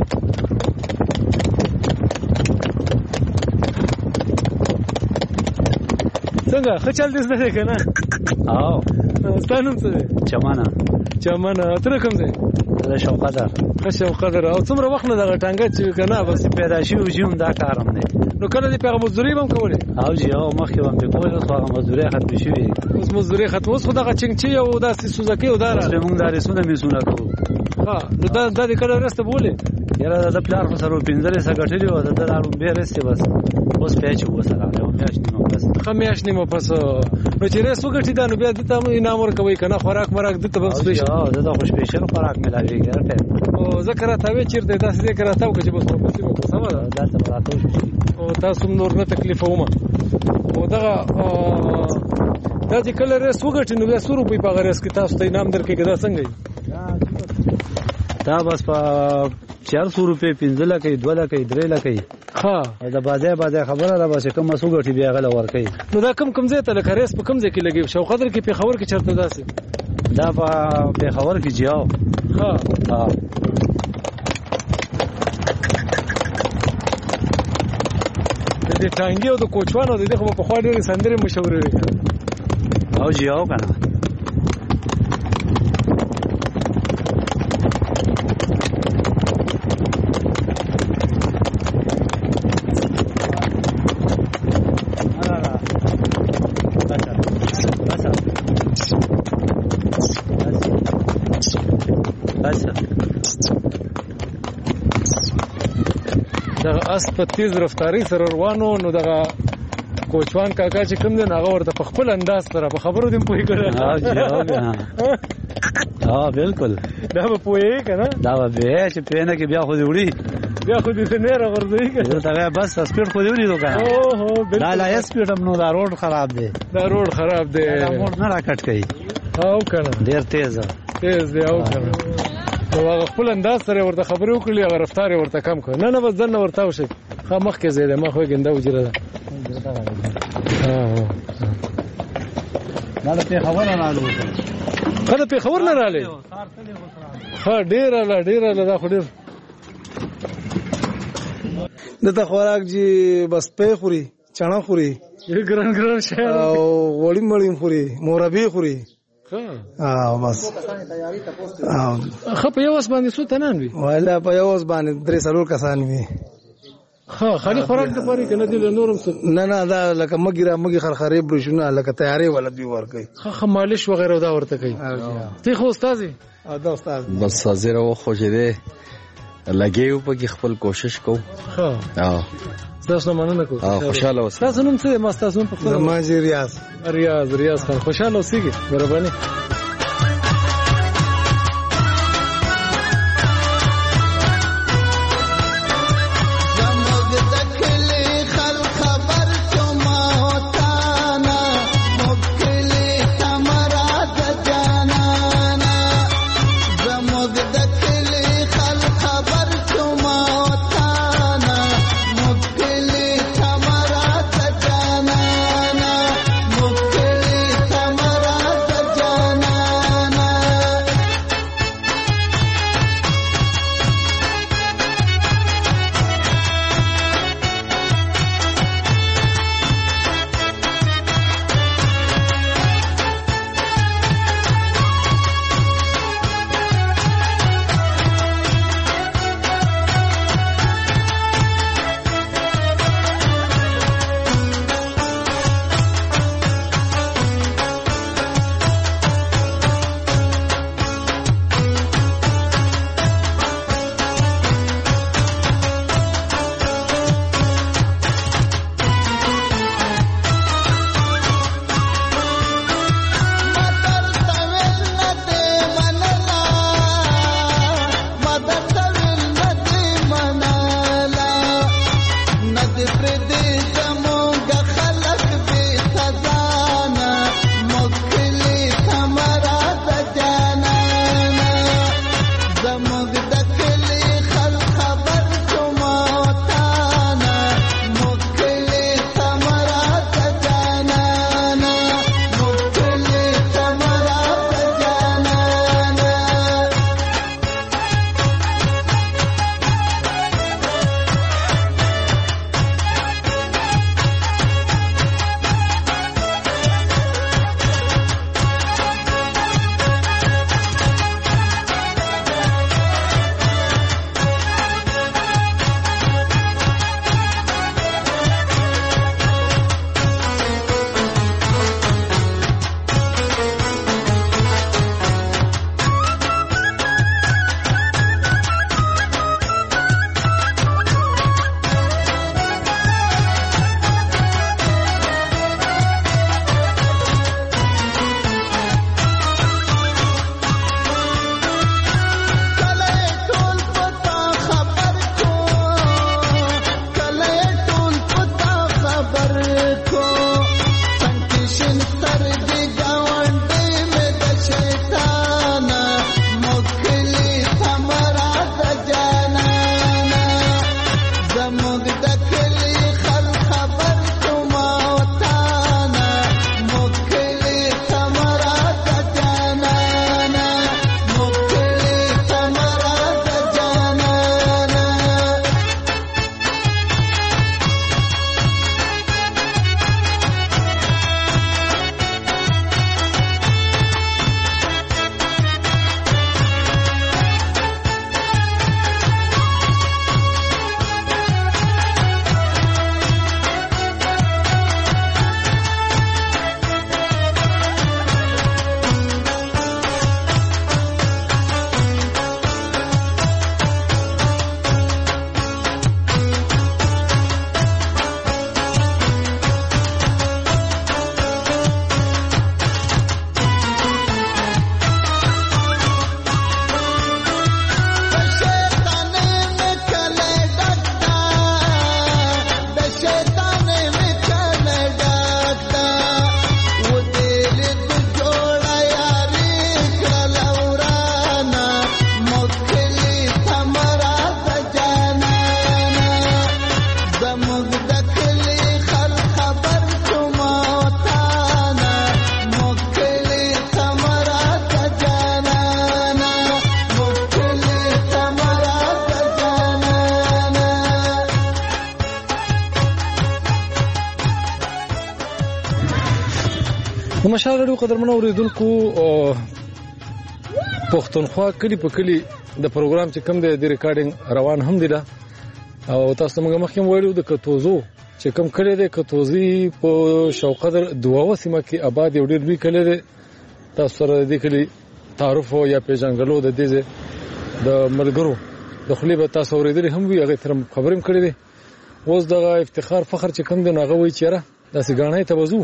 څنګه ښه چل دې زده دی که نه؟ او ستا نوم څه دی؟ چمنه. چمنه. ته کوم ځای؟ زه شوقدر. ښه شوقدر. او څومره وخت نه دغه ټانګه چې که نه بس پیدا شوي وو چې هم دا کار هم دی. نو کله دې په هغه مزدوري به هم کولې؟ او جي او مخکې به هم دې کولې، اوس خو هغه مزدوري ختمې شوې. اوس مزدوري ختمه. اوس خو دغه چنګچي او داسې سوزکۍ او دا اوس به موږ دا ریسونه میسونه کوو. ښه نو دا دا دې کله ورسته بولې؟ یاره د پلار خو سره پنځلسه ګټلي وو، د ده دا رومبې رسې بس اوس بیا چې وسه راغلی یو میاشت نیمه پس. ښه میاشت نیمه پس. نو چې ریس وګټي دا نو بیا دې ته هم انعام ورکوئ که نه؟ خوراک مراک دې ته به هم سپېشل؟ ده ته خو سپېشل خوراک میلاوېږي هر ټایم. او ځکه راته وې چېرته داسې ځای کې راته وکړه چې بس واپسې به وکړو. سمه ده. دلته به راته وشو او تاسو هم نور نه تکلیفومه. او دغه دا چې کله ریس وګټي نو بیا څو روپۍ په هغه ریس کې تاسو ته انعام درکوي که دا څنګه وي؟ دا بس په چار سو روپۍ پنځه لکه دوه لکه درې لکه. ها دا بازار بازار خبره ده، بس کوم څو ګټي بیا غل ورکوي. نو دا کم کم ځای ته لکه ریس په کم ځای کې لګي؟ شوقدر کې، پېښور کې چېرته داسې؟ دا په پېښور کې جیاو. ها ها د دې ټانګي او د کوچوانو د دې خو پخوا ډېرې سندرې مشهورې وې. او جیاو که نه؟ دغه اس په تیز رفتاري سره روانو. نو دغه کوچوان کاکا چې کوم دی هغه ورته په خپل انداز سره په خبرو دې پوهېږي. ها بالکل. دا به پوهېږي که نه؟ دا به بیا چې پوهې نه کې بیا خو دې وړي، بیا خو دې ته نه راغورځوي که نه؟ ته بس سپیډ خو دې ولیدو که نه؟ اوهو بالکل. دا لا سپیډ هم نو دا روډ خراب دی. دا روډ خراب دی. دا موټ نه راکټ کوي. او که نه؟ ډېر تیز تیز دی. او که نه؟ نو هغه خپل انداز سره ورته خبرې وکړلې، هغه رفتار یې ورته کم کړ. نه نه بس دننه ورته وشئ. ښه مخکې ځای دی، مخ وګنده وجره ده. دا د پېښور نه راغلو. ښه د پېښور نه راغلی؟ ښه ډېره له ډېره له دا خو ډېر دته خوراک چې بس پې خوري، چڼه خوري، ګران ګران شیان او غوړي مړي خوري، مربي خوري. او بس ښه په یو اوس باندې څو تنان وي؟ ولا په یو اوس باندې درې څلور کسان وي. ښه خالي خوراک دپاره که نه دي له نور هم څه؟ نه نه دا لکه مږي را مږي خرخرې بروشونه لکه تیارې والا دوی ورکوي. ښه ښه مالش وغیره دا ورته کوي. ته خو استاد یې؟ دا استاد. بس حاضر و خو چې دی لګې و پکې خپل کوشش کوو. ښه ستاسو نه مننه کوم. خوشحاله اوسئ. ستاسو نوم څه دی؟ ما ستاسو نوم پوښتنه. زما چې ریاض. ریاض ریاض خان. خوشحاله اوسئ. مهرباني. Thank you. مشال رادیو قدرمنو اوریدونکو پښتونخوا کلی په کلی د پروګرام چې کوم د ریکارډینګ روان هم دی او تاسو موږ مخکې ویلو د کتوزو چې کوم کلی دی کتوزي په شوقدر دواوه سیمه کې آباد یو ډېر لوی کلی دی تاسو سره د کلی تعارف او یا پیژنګلو د دې د ملګرو د خلی به تاسو اوریدل هم وي هغه تر خبرم کړی دی اوس د افتخار فخر چې کوم د ناغه وی چیرې داسې غاڼې ته وځو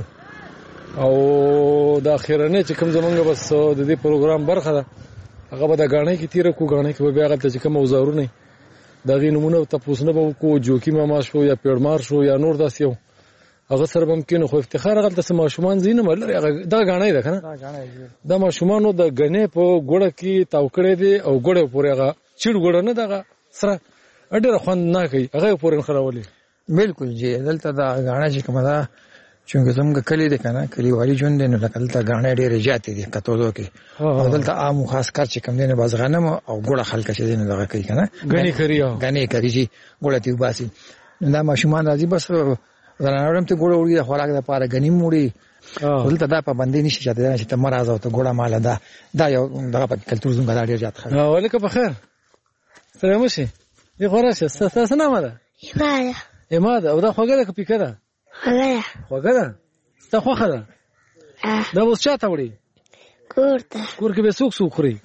او د اخیرنه چې کوم زمونږ بس د دې پروګرام برخه ده هغه به د غاڼې کې تیر کو غاڼې کې به بیا غلطه چې کوم وزارونه دا غي نمونه تاسو نه به کو جوکی ماما شو یا پیړمار شو یا نور داس یو هغه سره ممکن خو افتخار غلطه سم ماشومان زینه مل دا غاڼې ده کنه دا ماشومانو د غنې په ګوړه کې تاوکړې دي او ګوړه پورې هغه چړ ګوړه نه دغه سره اډر خوند نه کوي هغه پورې خراولي بالکل جی دلته دا غاڼه چې کومه ده چې څنګه کلی ده کنه کلی والی جون دي نو دلته غاڼه ډېرې جاتې دي کتوزو کې او دلته عام خاص کار چې کوم دي نه باز غنم او ګوړه خلک چې دي نه دغه کوي کنه غني کوي غني کوي جی ګوړه تی باسي دا ماشومان راځي بس زنانورم ته ګوړه وړي د خوراک لپاره غنی موړي دلته دا پابندي نشي چې ته مرز او ته ګوړه مال ده دا یو دغه په کلتور زموږ ډېر جات خلک ولیکم په خیر سلام وشي دی خوراشه تاسو نه مده ایماده ایماده او دا خوګه ده کپی کړه خوګه خوګه ده ستا خوخه ده دا اوس چاته وړي کورته کور کې به سوق سوق خوري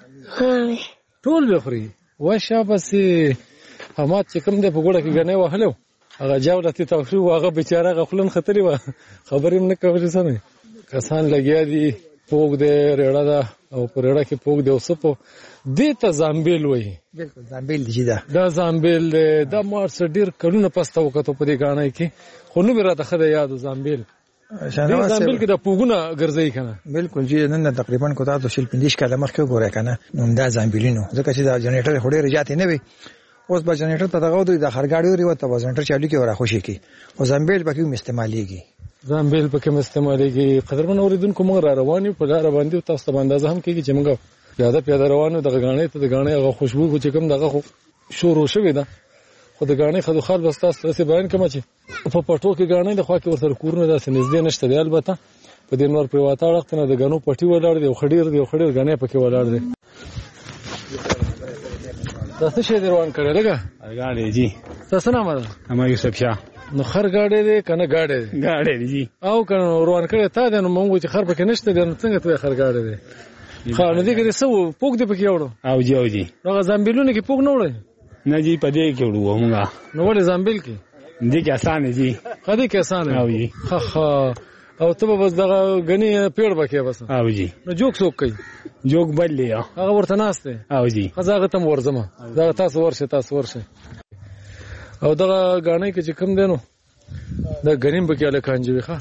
ټول به خوري واشه بس همات چې کوم ده په ګوړه کې غنې وهلو هغه جوړه ته توفي واغه بیچاره غفلن خطرې و خبرې نه کوي څه نه کسان لګیا دي پوګ دې رېړه ده او پر رېړه کې پوګ دې اوسپو دې ته زامبیل وایي بالکل زامبیل دي دا دا زامبیل دا مار سره ډیر کلونه پسته وکړو په دې غاڼې کې خو نو راته خدای یاد زامبیل دې زامبیل کې د پوګونه ګرځي کنه بالکل جی نن تقریبا کو تاسو شل پندیش کاله مخکې ګورای کنه نو دا زامبیلینو ځکه چې دا جنریټر خوري رجات نه وي اوس به جنریټر ته دغه د خرګاډي وري وته جنریټر چالو کې ورا خوشي کی او زامبیل پکې استعماليږي زامبیل پکې استعماليږي قدرمن اوریدونکو موږ را رواني په لار باندې تاسو ته اندازه هم کېږي چې موږ پیاده پیاده روانو د غاڼې ته د غاڼې هغه خوشبو چې کوم دغه خو شروع شوی ده خو د غاڼې خدو خال بس تاسو ته بیان کوم چې په پټو کې غاڼې د خوا کې ورسره کورونه داسې نږدې نشته دی البته په دې نور پریواته وخت نه د غنو پټي ولاړ دی او خډیر دی او خډیر غاڼې پکې ولاړ دی تاسو شه روان کړل لګا غاڼې جی تاسو نامه ده اما یوسف شاه نو خر غاډې دی کنه غاډې دی غاډې دی او کنه روان کړی تا ده نو مونږ چې خر پکې نشته دی څنګه ته خر غاډې دی خا نو دې کې څه پوک دې پکې وړو او جی او جی هغه زامبیلونه کې پوک نه وړي نه جی پدې کې وړو مونږه نو ولې زامبیل کې دې کې آسان دی خدای کې آسان او جی خا خا او ته بس دغه غنی پیړ بکې بس او جی نو جوک څوک کوي جوک بدلی هغه ورته ناشته او جی خزاغه تم ورزمه دا تاسو ورشه تاسو ورشه او دغه غاڼې کې چې کوم دینو دا غنیم بکې له کانجوي ښه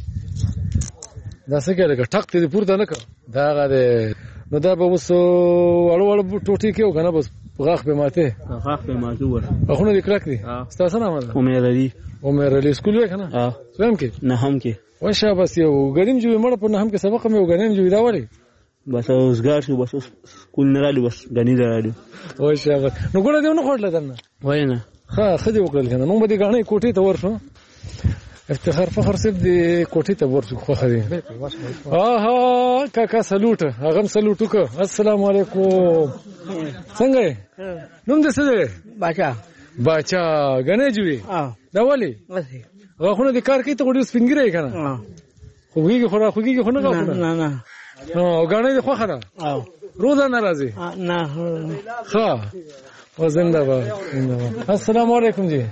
دا څه کې لکه ټک ته پورته نه کړ دا غاده نو دا به وسو وړو وړو ټوټي کې وکنه بس غاخ به ماته غاخ به ماته ور اخونه دې کلک دي تاسو نه مله عمر علي عمر علي سکول وې کنه ها سم کې نه هم کې واشه بس یو غنیم جوړ مړ په نه هم کې سبق مې وګنیم جوړ دا وړي بس اوسګار شو بس سکول نه راځي بس غنی راځي واشه نو ګوره دې نو خړل دنه وای نه ها خدي وکړل کنه نو به دې غاڼې کوټې ته ورشو افتخار فخر سب دې کوټې ته ورشو خو خدي آها کاکا سلوټ هغه سلوټ وک السلام علیکم څنګه نوم دې څه دی باچا باچا غنې جوړي دا ولي غاخونه دې کار کوي ته وړي سپینګری کنه خوږي خورا خوږي خو نه غاخونه نه نه نو غاڼې دې خو خره او روزه ناراضي نه ها وزنده با السلام علیکم جی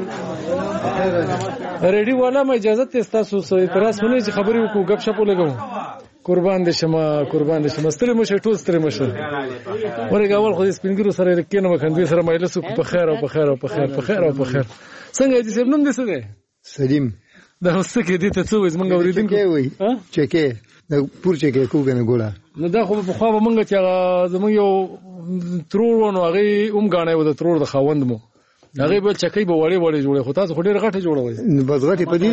ریډي والا ما اجازه ته تاسو سو اعتراض ونه چې خبرې وکړو غب شپ ولګو قربان دې شمه قربان دې شمه ستړي مشه ټول ستړي مشه ورګه اول خو دې سپینګرو سره لکینه مخندوي سره مایلسو په خیر او په خیر او په خیر په خیر او په خیر څنګه دې سم نوم دې څه دی سلیم دا اوس کې دې ته څه وځ مونږ اوریدونکو وي چکه د پور چکه کوګنه ګولا نو دا خو په خو به مونږ چې زمونږ یو ترور ونه هغه اوم غاڼه و د ترور د خاوند مو هغه به چکې به وړې وړې جوړې خو تاسو خډیر غټه جوړوي بس غټه په دې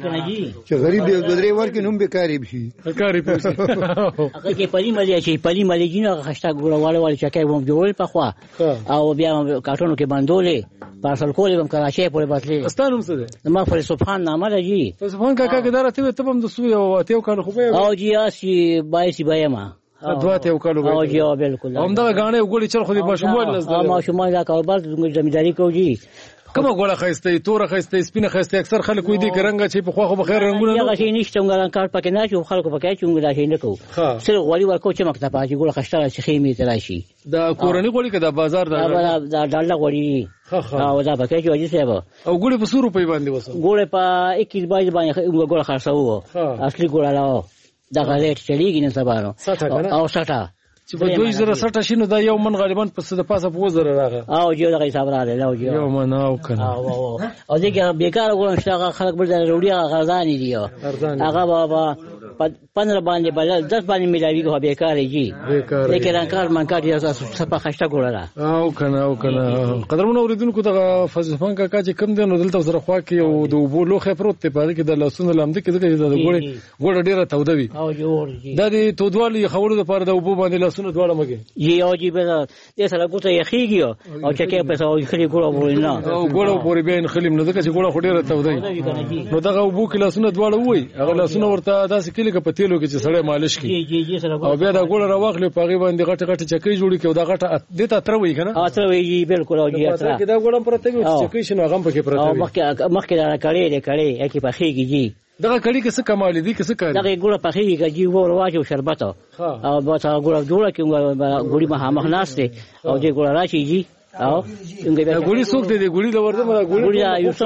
چې غریب یو بدرې ورکې نوم به کاری بشي کاری پوسی هغه کې پلی ملي چې پلی ملي جنو خشتا ګوره واله واله چکې ووم جوړې په خوا او بیا کارټونو کې باندولې پارسل کولې هم کراچۍ پورې باتلې استانوم څه ده ما پر سبحان نامه راځي سبحان کاکا کې دارته ته هم د سوی او اتیو کال خو به او جی اسی بایسي بایما دوات یو کالو او جی بالکل هم دا غاڼه وګړي چل خو دې ماشومان لزده ماشومان دا کاروبار د زمینداری کوي کومه ګوړه خسته تور خسته سپینه خسته اکثر خلک وې دي ګرنګ چې په خو خو بخیر رنگونه نه غشي نشته ګران کار پکې نه چې خلکو پکې چې موږ دا شي نه کوو سره غوړي ورکو چې مکتب پاتې ګوړه خسته چې خېمه تراشي دا کورنی غوړي کده بازار دا دا ډاله غوړي او دا پکې چې وځي سبا او ګوړي په څو روپۍ باندې وسه ګوړه په اکیس باندې ګوړه خرڅاو اصلي ګوړه لا دا غلیټ چلیږي نه سبا او ساته چې په دوه زره ساته شینو دا یو من غالبا په څه د پاسه په وزره راغی او جو دغه حساب راغی لا جو یو من او کنه او او دغه بیکار غوړم شته خلک بل د روډي غردانې دي هغه بابا پندرہ باندې بل دس باندې ملاوي کو بیکار جی لیکن انکار منکار یا صفه خشته ګوره او کنه او کنه قدرمن اوریدونکو دغه فزفان کاکا چې کم دین دلته سره خوا کې او د وبو لوخه پروت ته پاره کې د لاسونو لامد کې د ګوړې ګوړه ډیره تودوي او جوړ جی دا د تودوالي خبرو لپاره د وبو باندې لاسونو دواړه مګي جی او جی به دې سره ګوته یخیږي او چکه په سو خلی ګوړه ووري نه او ګوړه پورې بین خلیم نه ځکه چې ګوړه خډیره تودوي نو دغه وبو کې لاسونو دواړه وای هغه لاسونو ورته داسې کلی کې په تیلو کې چې سړی مالش کی او بیا دا ګوړه راوخلې پاغي باندې غټه غټه چکې جوړي کې او دا غټه دته تر وای کنه اتر وای جی بالکل او جی اتر کې دا ګوړه پرته وي چکې شنو هغه پکې پرته او مخکې مخکې دا کړي دې کړي اکی په خېږي جی دغه کړي کې څه کمال دي کې څه کوي دغه ګوړه په خېږي جی ور واجو شربت او به تا ګوړه جوړه کې ګوړي ما هم خلاصته او دې ګوړه راشي جی او څنګه ګوړي څوک دې ګوړي د ورته ما ګوړي یوسف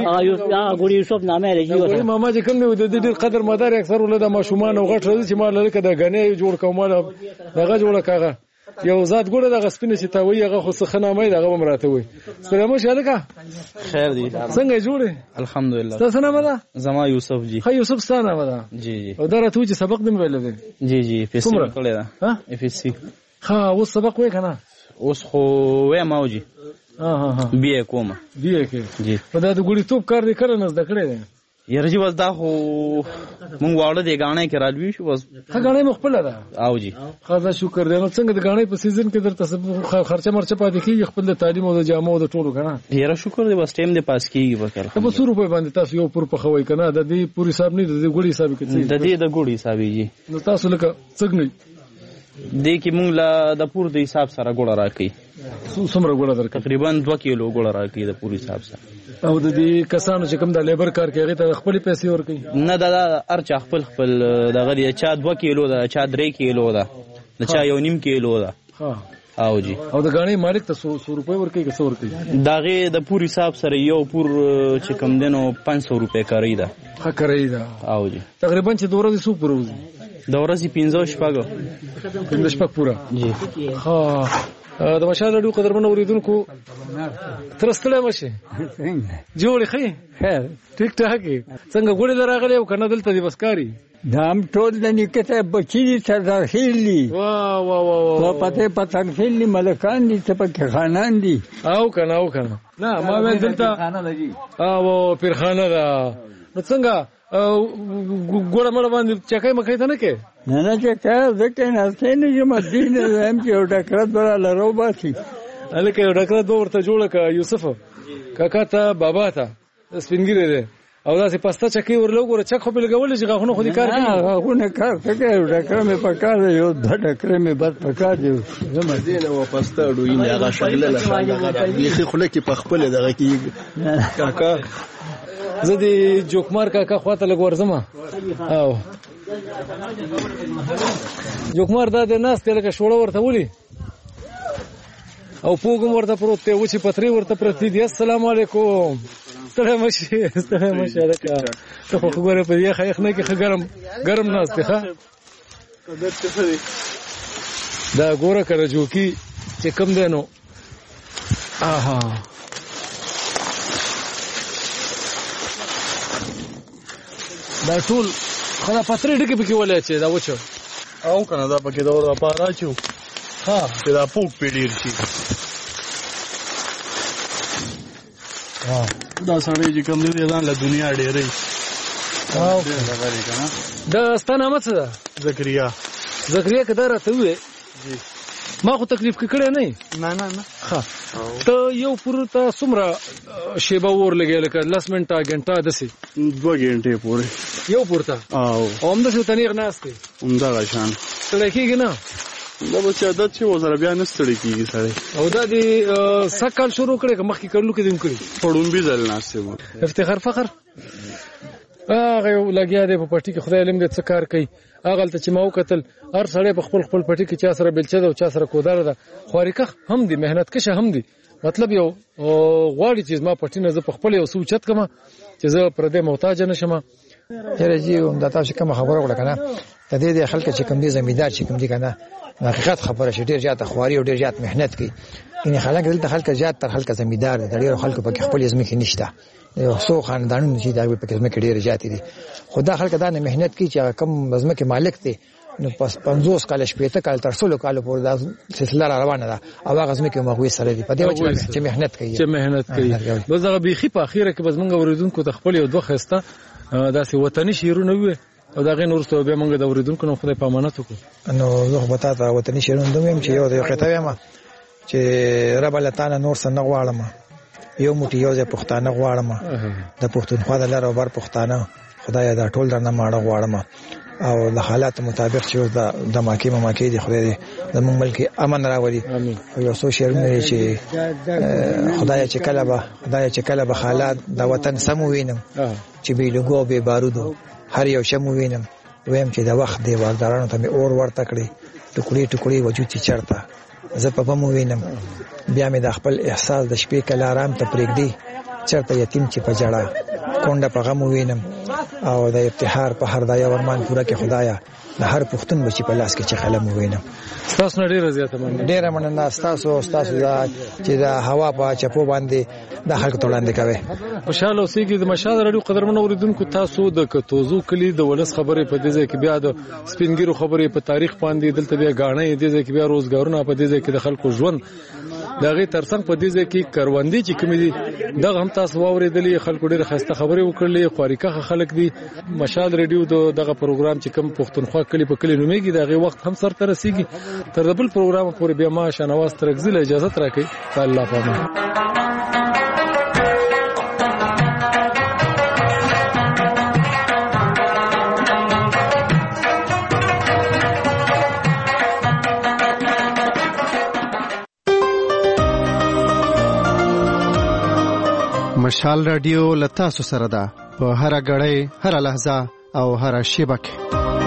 ا ګوړي یوسف نامه لري ګوړي ماما چې کوم د دې قدر مدار اکثر ولدا ماشومان او غټ راځي چې مال لکه د غنې جوړ کومه دغه جوړه کاغه یو ذات ګوره د غسپینه چې تا وی هغه خو څه خنامه دغه مراته وي سلام شالکا خیر دی څنګه جوړه الحمدلله تاسو نه مده زما یوسف جی خو یوسف ستانه مده جی جی او درته چې سبق دم ویل دي جی جی په څه کولې ده ها اف اس سی ها و سبق وې کنه اوس خو وې ماوجي ها ها بیا کومه بیا کې جی په دا د ګوړي توپ کار دې کړنه زده کړې ده یره جی وځ دا خو مونږ واړه دی غاڼه کې رالوي شو بس غاڼه مخبل ده او جی خدا شکر دی نو څنګه د غاڼې په سیزن کې درته خرچه مرچه پاتې کیږي خپل د تعلیم او د جامو او د ټولو کنه یره شکر دی بس ټیم دی پاس کیږي وکړه په څو روپے باندې تاسو یو پر په خوي کنه د دې پوری حساب نه د ګوړي حساب کې د دې د ګوړي حساب جی نو تاسو لکه څنګه دې کې مونږ لا د پور د حساب سره ګوړه راکې څومره ګوړه درکې تقریبا دوه کیلو ګوړه راکې د پوری حساب سره او د دې کسانو چې کوم د لیبر کار کوي ته خپل پیسې ورکړي نه دا ارچا خپل خپل دغه دی چا دوه کیلو دا چا درې کیلو دا د چا یو نیم کیلو دا ها او جی او د غاڼې مالک ته سو روپے ورکړي که څو ورکړي داغه د پوری حساب سره یو پور چې کم دینو پانچ سو روپے کوي دا ها کوي دا او جی تقریبا چې دوره دي سو پروز د ورځې پنځه شپږ پنځه شپږ پورا جی ها د مشال رادیو قدرمن اوریدونکو ترستله مشه جوړی خې خیر ټیک ټاک څنګه ګوړې دراغلې او کنه دلته دی بسکاری دام ټول د نکته بچی دي سردار خېلی وا وا وا وا پته پتن خېلی ملکان دي ته پکې خانان دي او کنه او کنه نه ما ویل دلته خانه لګي او پیرخانه دا نو څنګه ګوړه مړ باندې چکای مکای ته نه کې نه نه چې کار ځکه نه ستنه چې مدینه زم چې ډکرت برا لرو باسي الکه یو ډکرت به ورته جوړه کا یوسف کاکا ته بابا ته سپینګری ده او دا سي پستا چکی ورلو ګوره چک خو په لګول چې غاخونه خو دي کار کوي غاخونه کار کوي ډکر مې پکار یو د ډکر مې بس پکار دی زما دینه و پستا ډوی نه هغه شغله له یخي خله کې پخپل دغه کې کاکا زه دې جوکمار کاکا خواته لګ ورزمه او جوکمار دا د ناس ته لکه شوړه ورته ولي او پوګم ورته پروت ته و چې پتري ورته پرتی دي السلام علیکم ستړی مشه ستړی مشه راکا ته خو ګوره په یخ یخ نه کې ګرم ګرم ناس ته ښه دا ګوره کړه جوکی چې کم دی نو آها دا ټول خلا پترې ډکه پکې ولې چې دا وچو او کنه دا پکې دا ور پاره چو ها چې دا پوک پیډیر شي دا سړی چې کوم دی ځان له دنیا ډېرې او دا ستانه مڅ ده زکریا زکریا کدا راته وې ما خو تکلیف کړی نه نه نه نه ها ته یو پورته څومره شیبه ور لګې لکه لس منټه غنټه دسي دوه غنټې پورې یو پورته او اوم د شو تنیر ناشته همدا غشان ستړی کېږي نه دا به چې عادت شي وزره بیا نه ستړی کېږي سړی او دا دې سکل شروع کړي که مخکې کړلو کې دې کړی پړومبي ځل ناشته وو افتخار فخر هغه لګیا دی په پټي کې خدای علم دې څه کار کوي هغه ته چې ما وکتل هر سړی په خپل خپل پټي کې چا سره بلچه ده او چا سره کودار ده خواریکه هم دي مهنت کشه هم دي مطلب یو غواړي چې ما پټي نه زه په خپل یو سوچت کما چې زه پر دې محتاج نشم یره جی هم دا تاسو کوم خبره وکړه کنه د دې د خلک چې کوم دي زمیندار چې کوم دي کنه حقیقت خبره شي ډیر زیات خواري او ډیر زیات مهنت کوي ان خلک دلته خلک زیات تر خلک زمیندار دي ډیر خلک په خپل ځمکه نشته یو څو خاندانونو چې دا په ځمکه ډیر زیات دي خدا خلک دا نه مهنت کوي چې کم ځمکه مالک دي نو پس پنځوس کال شپېته کال تر څلو کال پورې دا سلسله روانه ده او هغه ځمکه مغوي سره دي په دې وجه چې مهنت کوي چې مهنت کوي بس هغه بيخي په اخیره کې بس موږ اوریدونکو ته خپل یو دوه خسته داسې وطني شعرونه وي او دا غین ورسته به موږ د اوریدونکو نو خدای پامانت وکړو نو زه به تاسو وطني شعرونه دوم چې یو د قطعه ما چې رب لتان نور سن غواړم یو موټي یو ځای پښتانه غواړم د پښتونخوا د لار او بر پښتانه خدای دا ټول درنه ماړه غواړم او د حالات مطابق چې د ماکي ماکي د خدای د موږ ملک امن راوړي یو څو شعرونه چې خدای چې کله به خدای چې کله به حالات د وطن سم وینم چې به لګو به بارودو هر یو شم وینم ویم چې د وخت دی واردارانو ته مې اور ورته کړی ټوکړي ټوکړي وجود چې چرته زه په بم وینم بیا مې د خپل احساس د شپې کله آرام ته پرېږدي چرته یتیم چې په جړه کونډه په غم وینم او د ابتحار په هر دایا ورمان پوره کې خدایا د هر پښتون بچی په لاس کې چې قلم وینم تاسو نه ډیره زیاته مننه ډیره مننه تاسو تاسو چې د هوا په چپو باندې د خلکو توړاندې کوي خوشاله اوسئ د مشال رادیو قدرمن اوریدونکو تاسو د کتوزو کلی د ولس خبرې په دې ځای کې بیا د سپینګیرو خبرې په تاریخ باندې دلته بیا غاڼې دې ځای کې بیا روزګارونه په دې ځای کې د خلکو ژوند دا غي ترڅنګ په دې ځای کې کروندې چې کوم دي دا هم تاسو واوریدلې خلکو ډېر خسته خبرې وکړلې خواریکه خلک دي مشال رادیو دغه پروګرام چې کوم پښتونخوا کلی په کلی نومېږي دغه وخت هم سر ته رسیږي تر بل پروګرام پورې بیا ما شنواز ترګزل اجازه راکړي الله پامه مشال رادیو لتا سره ده په هر غړې هر لحظه او هر شیبه کې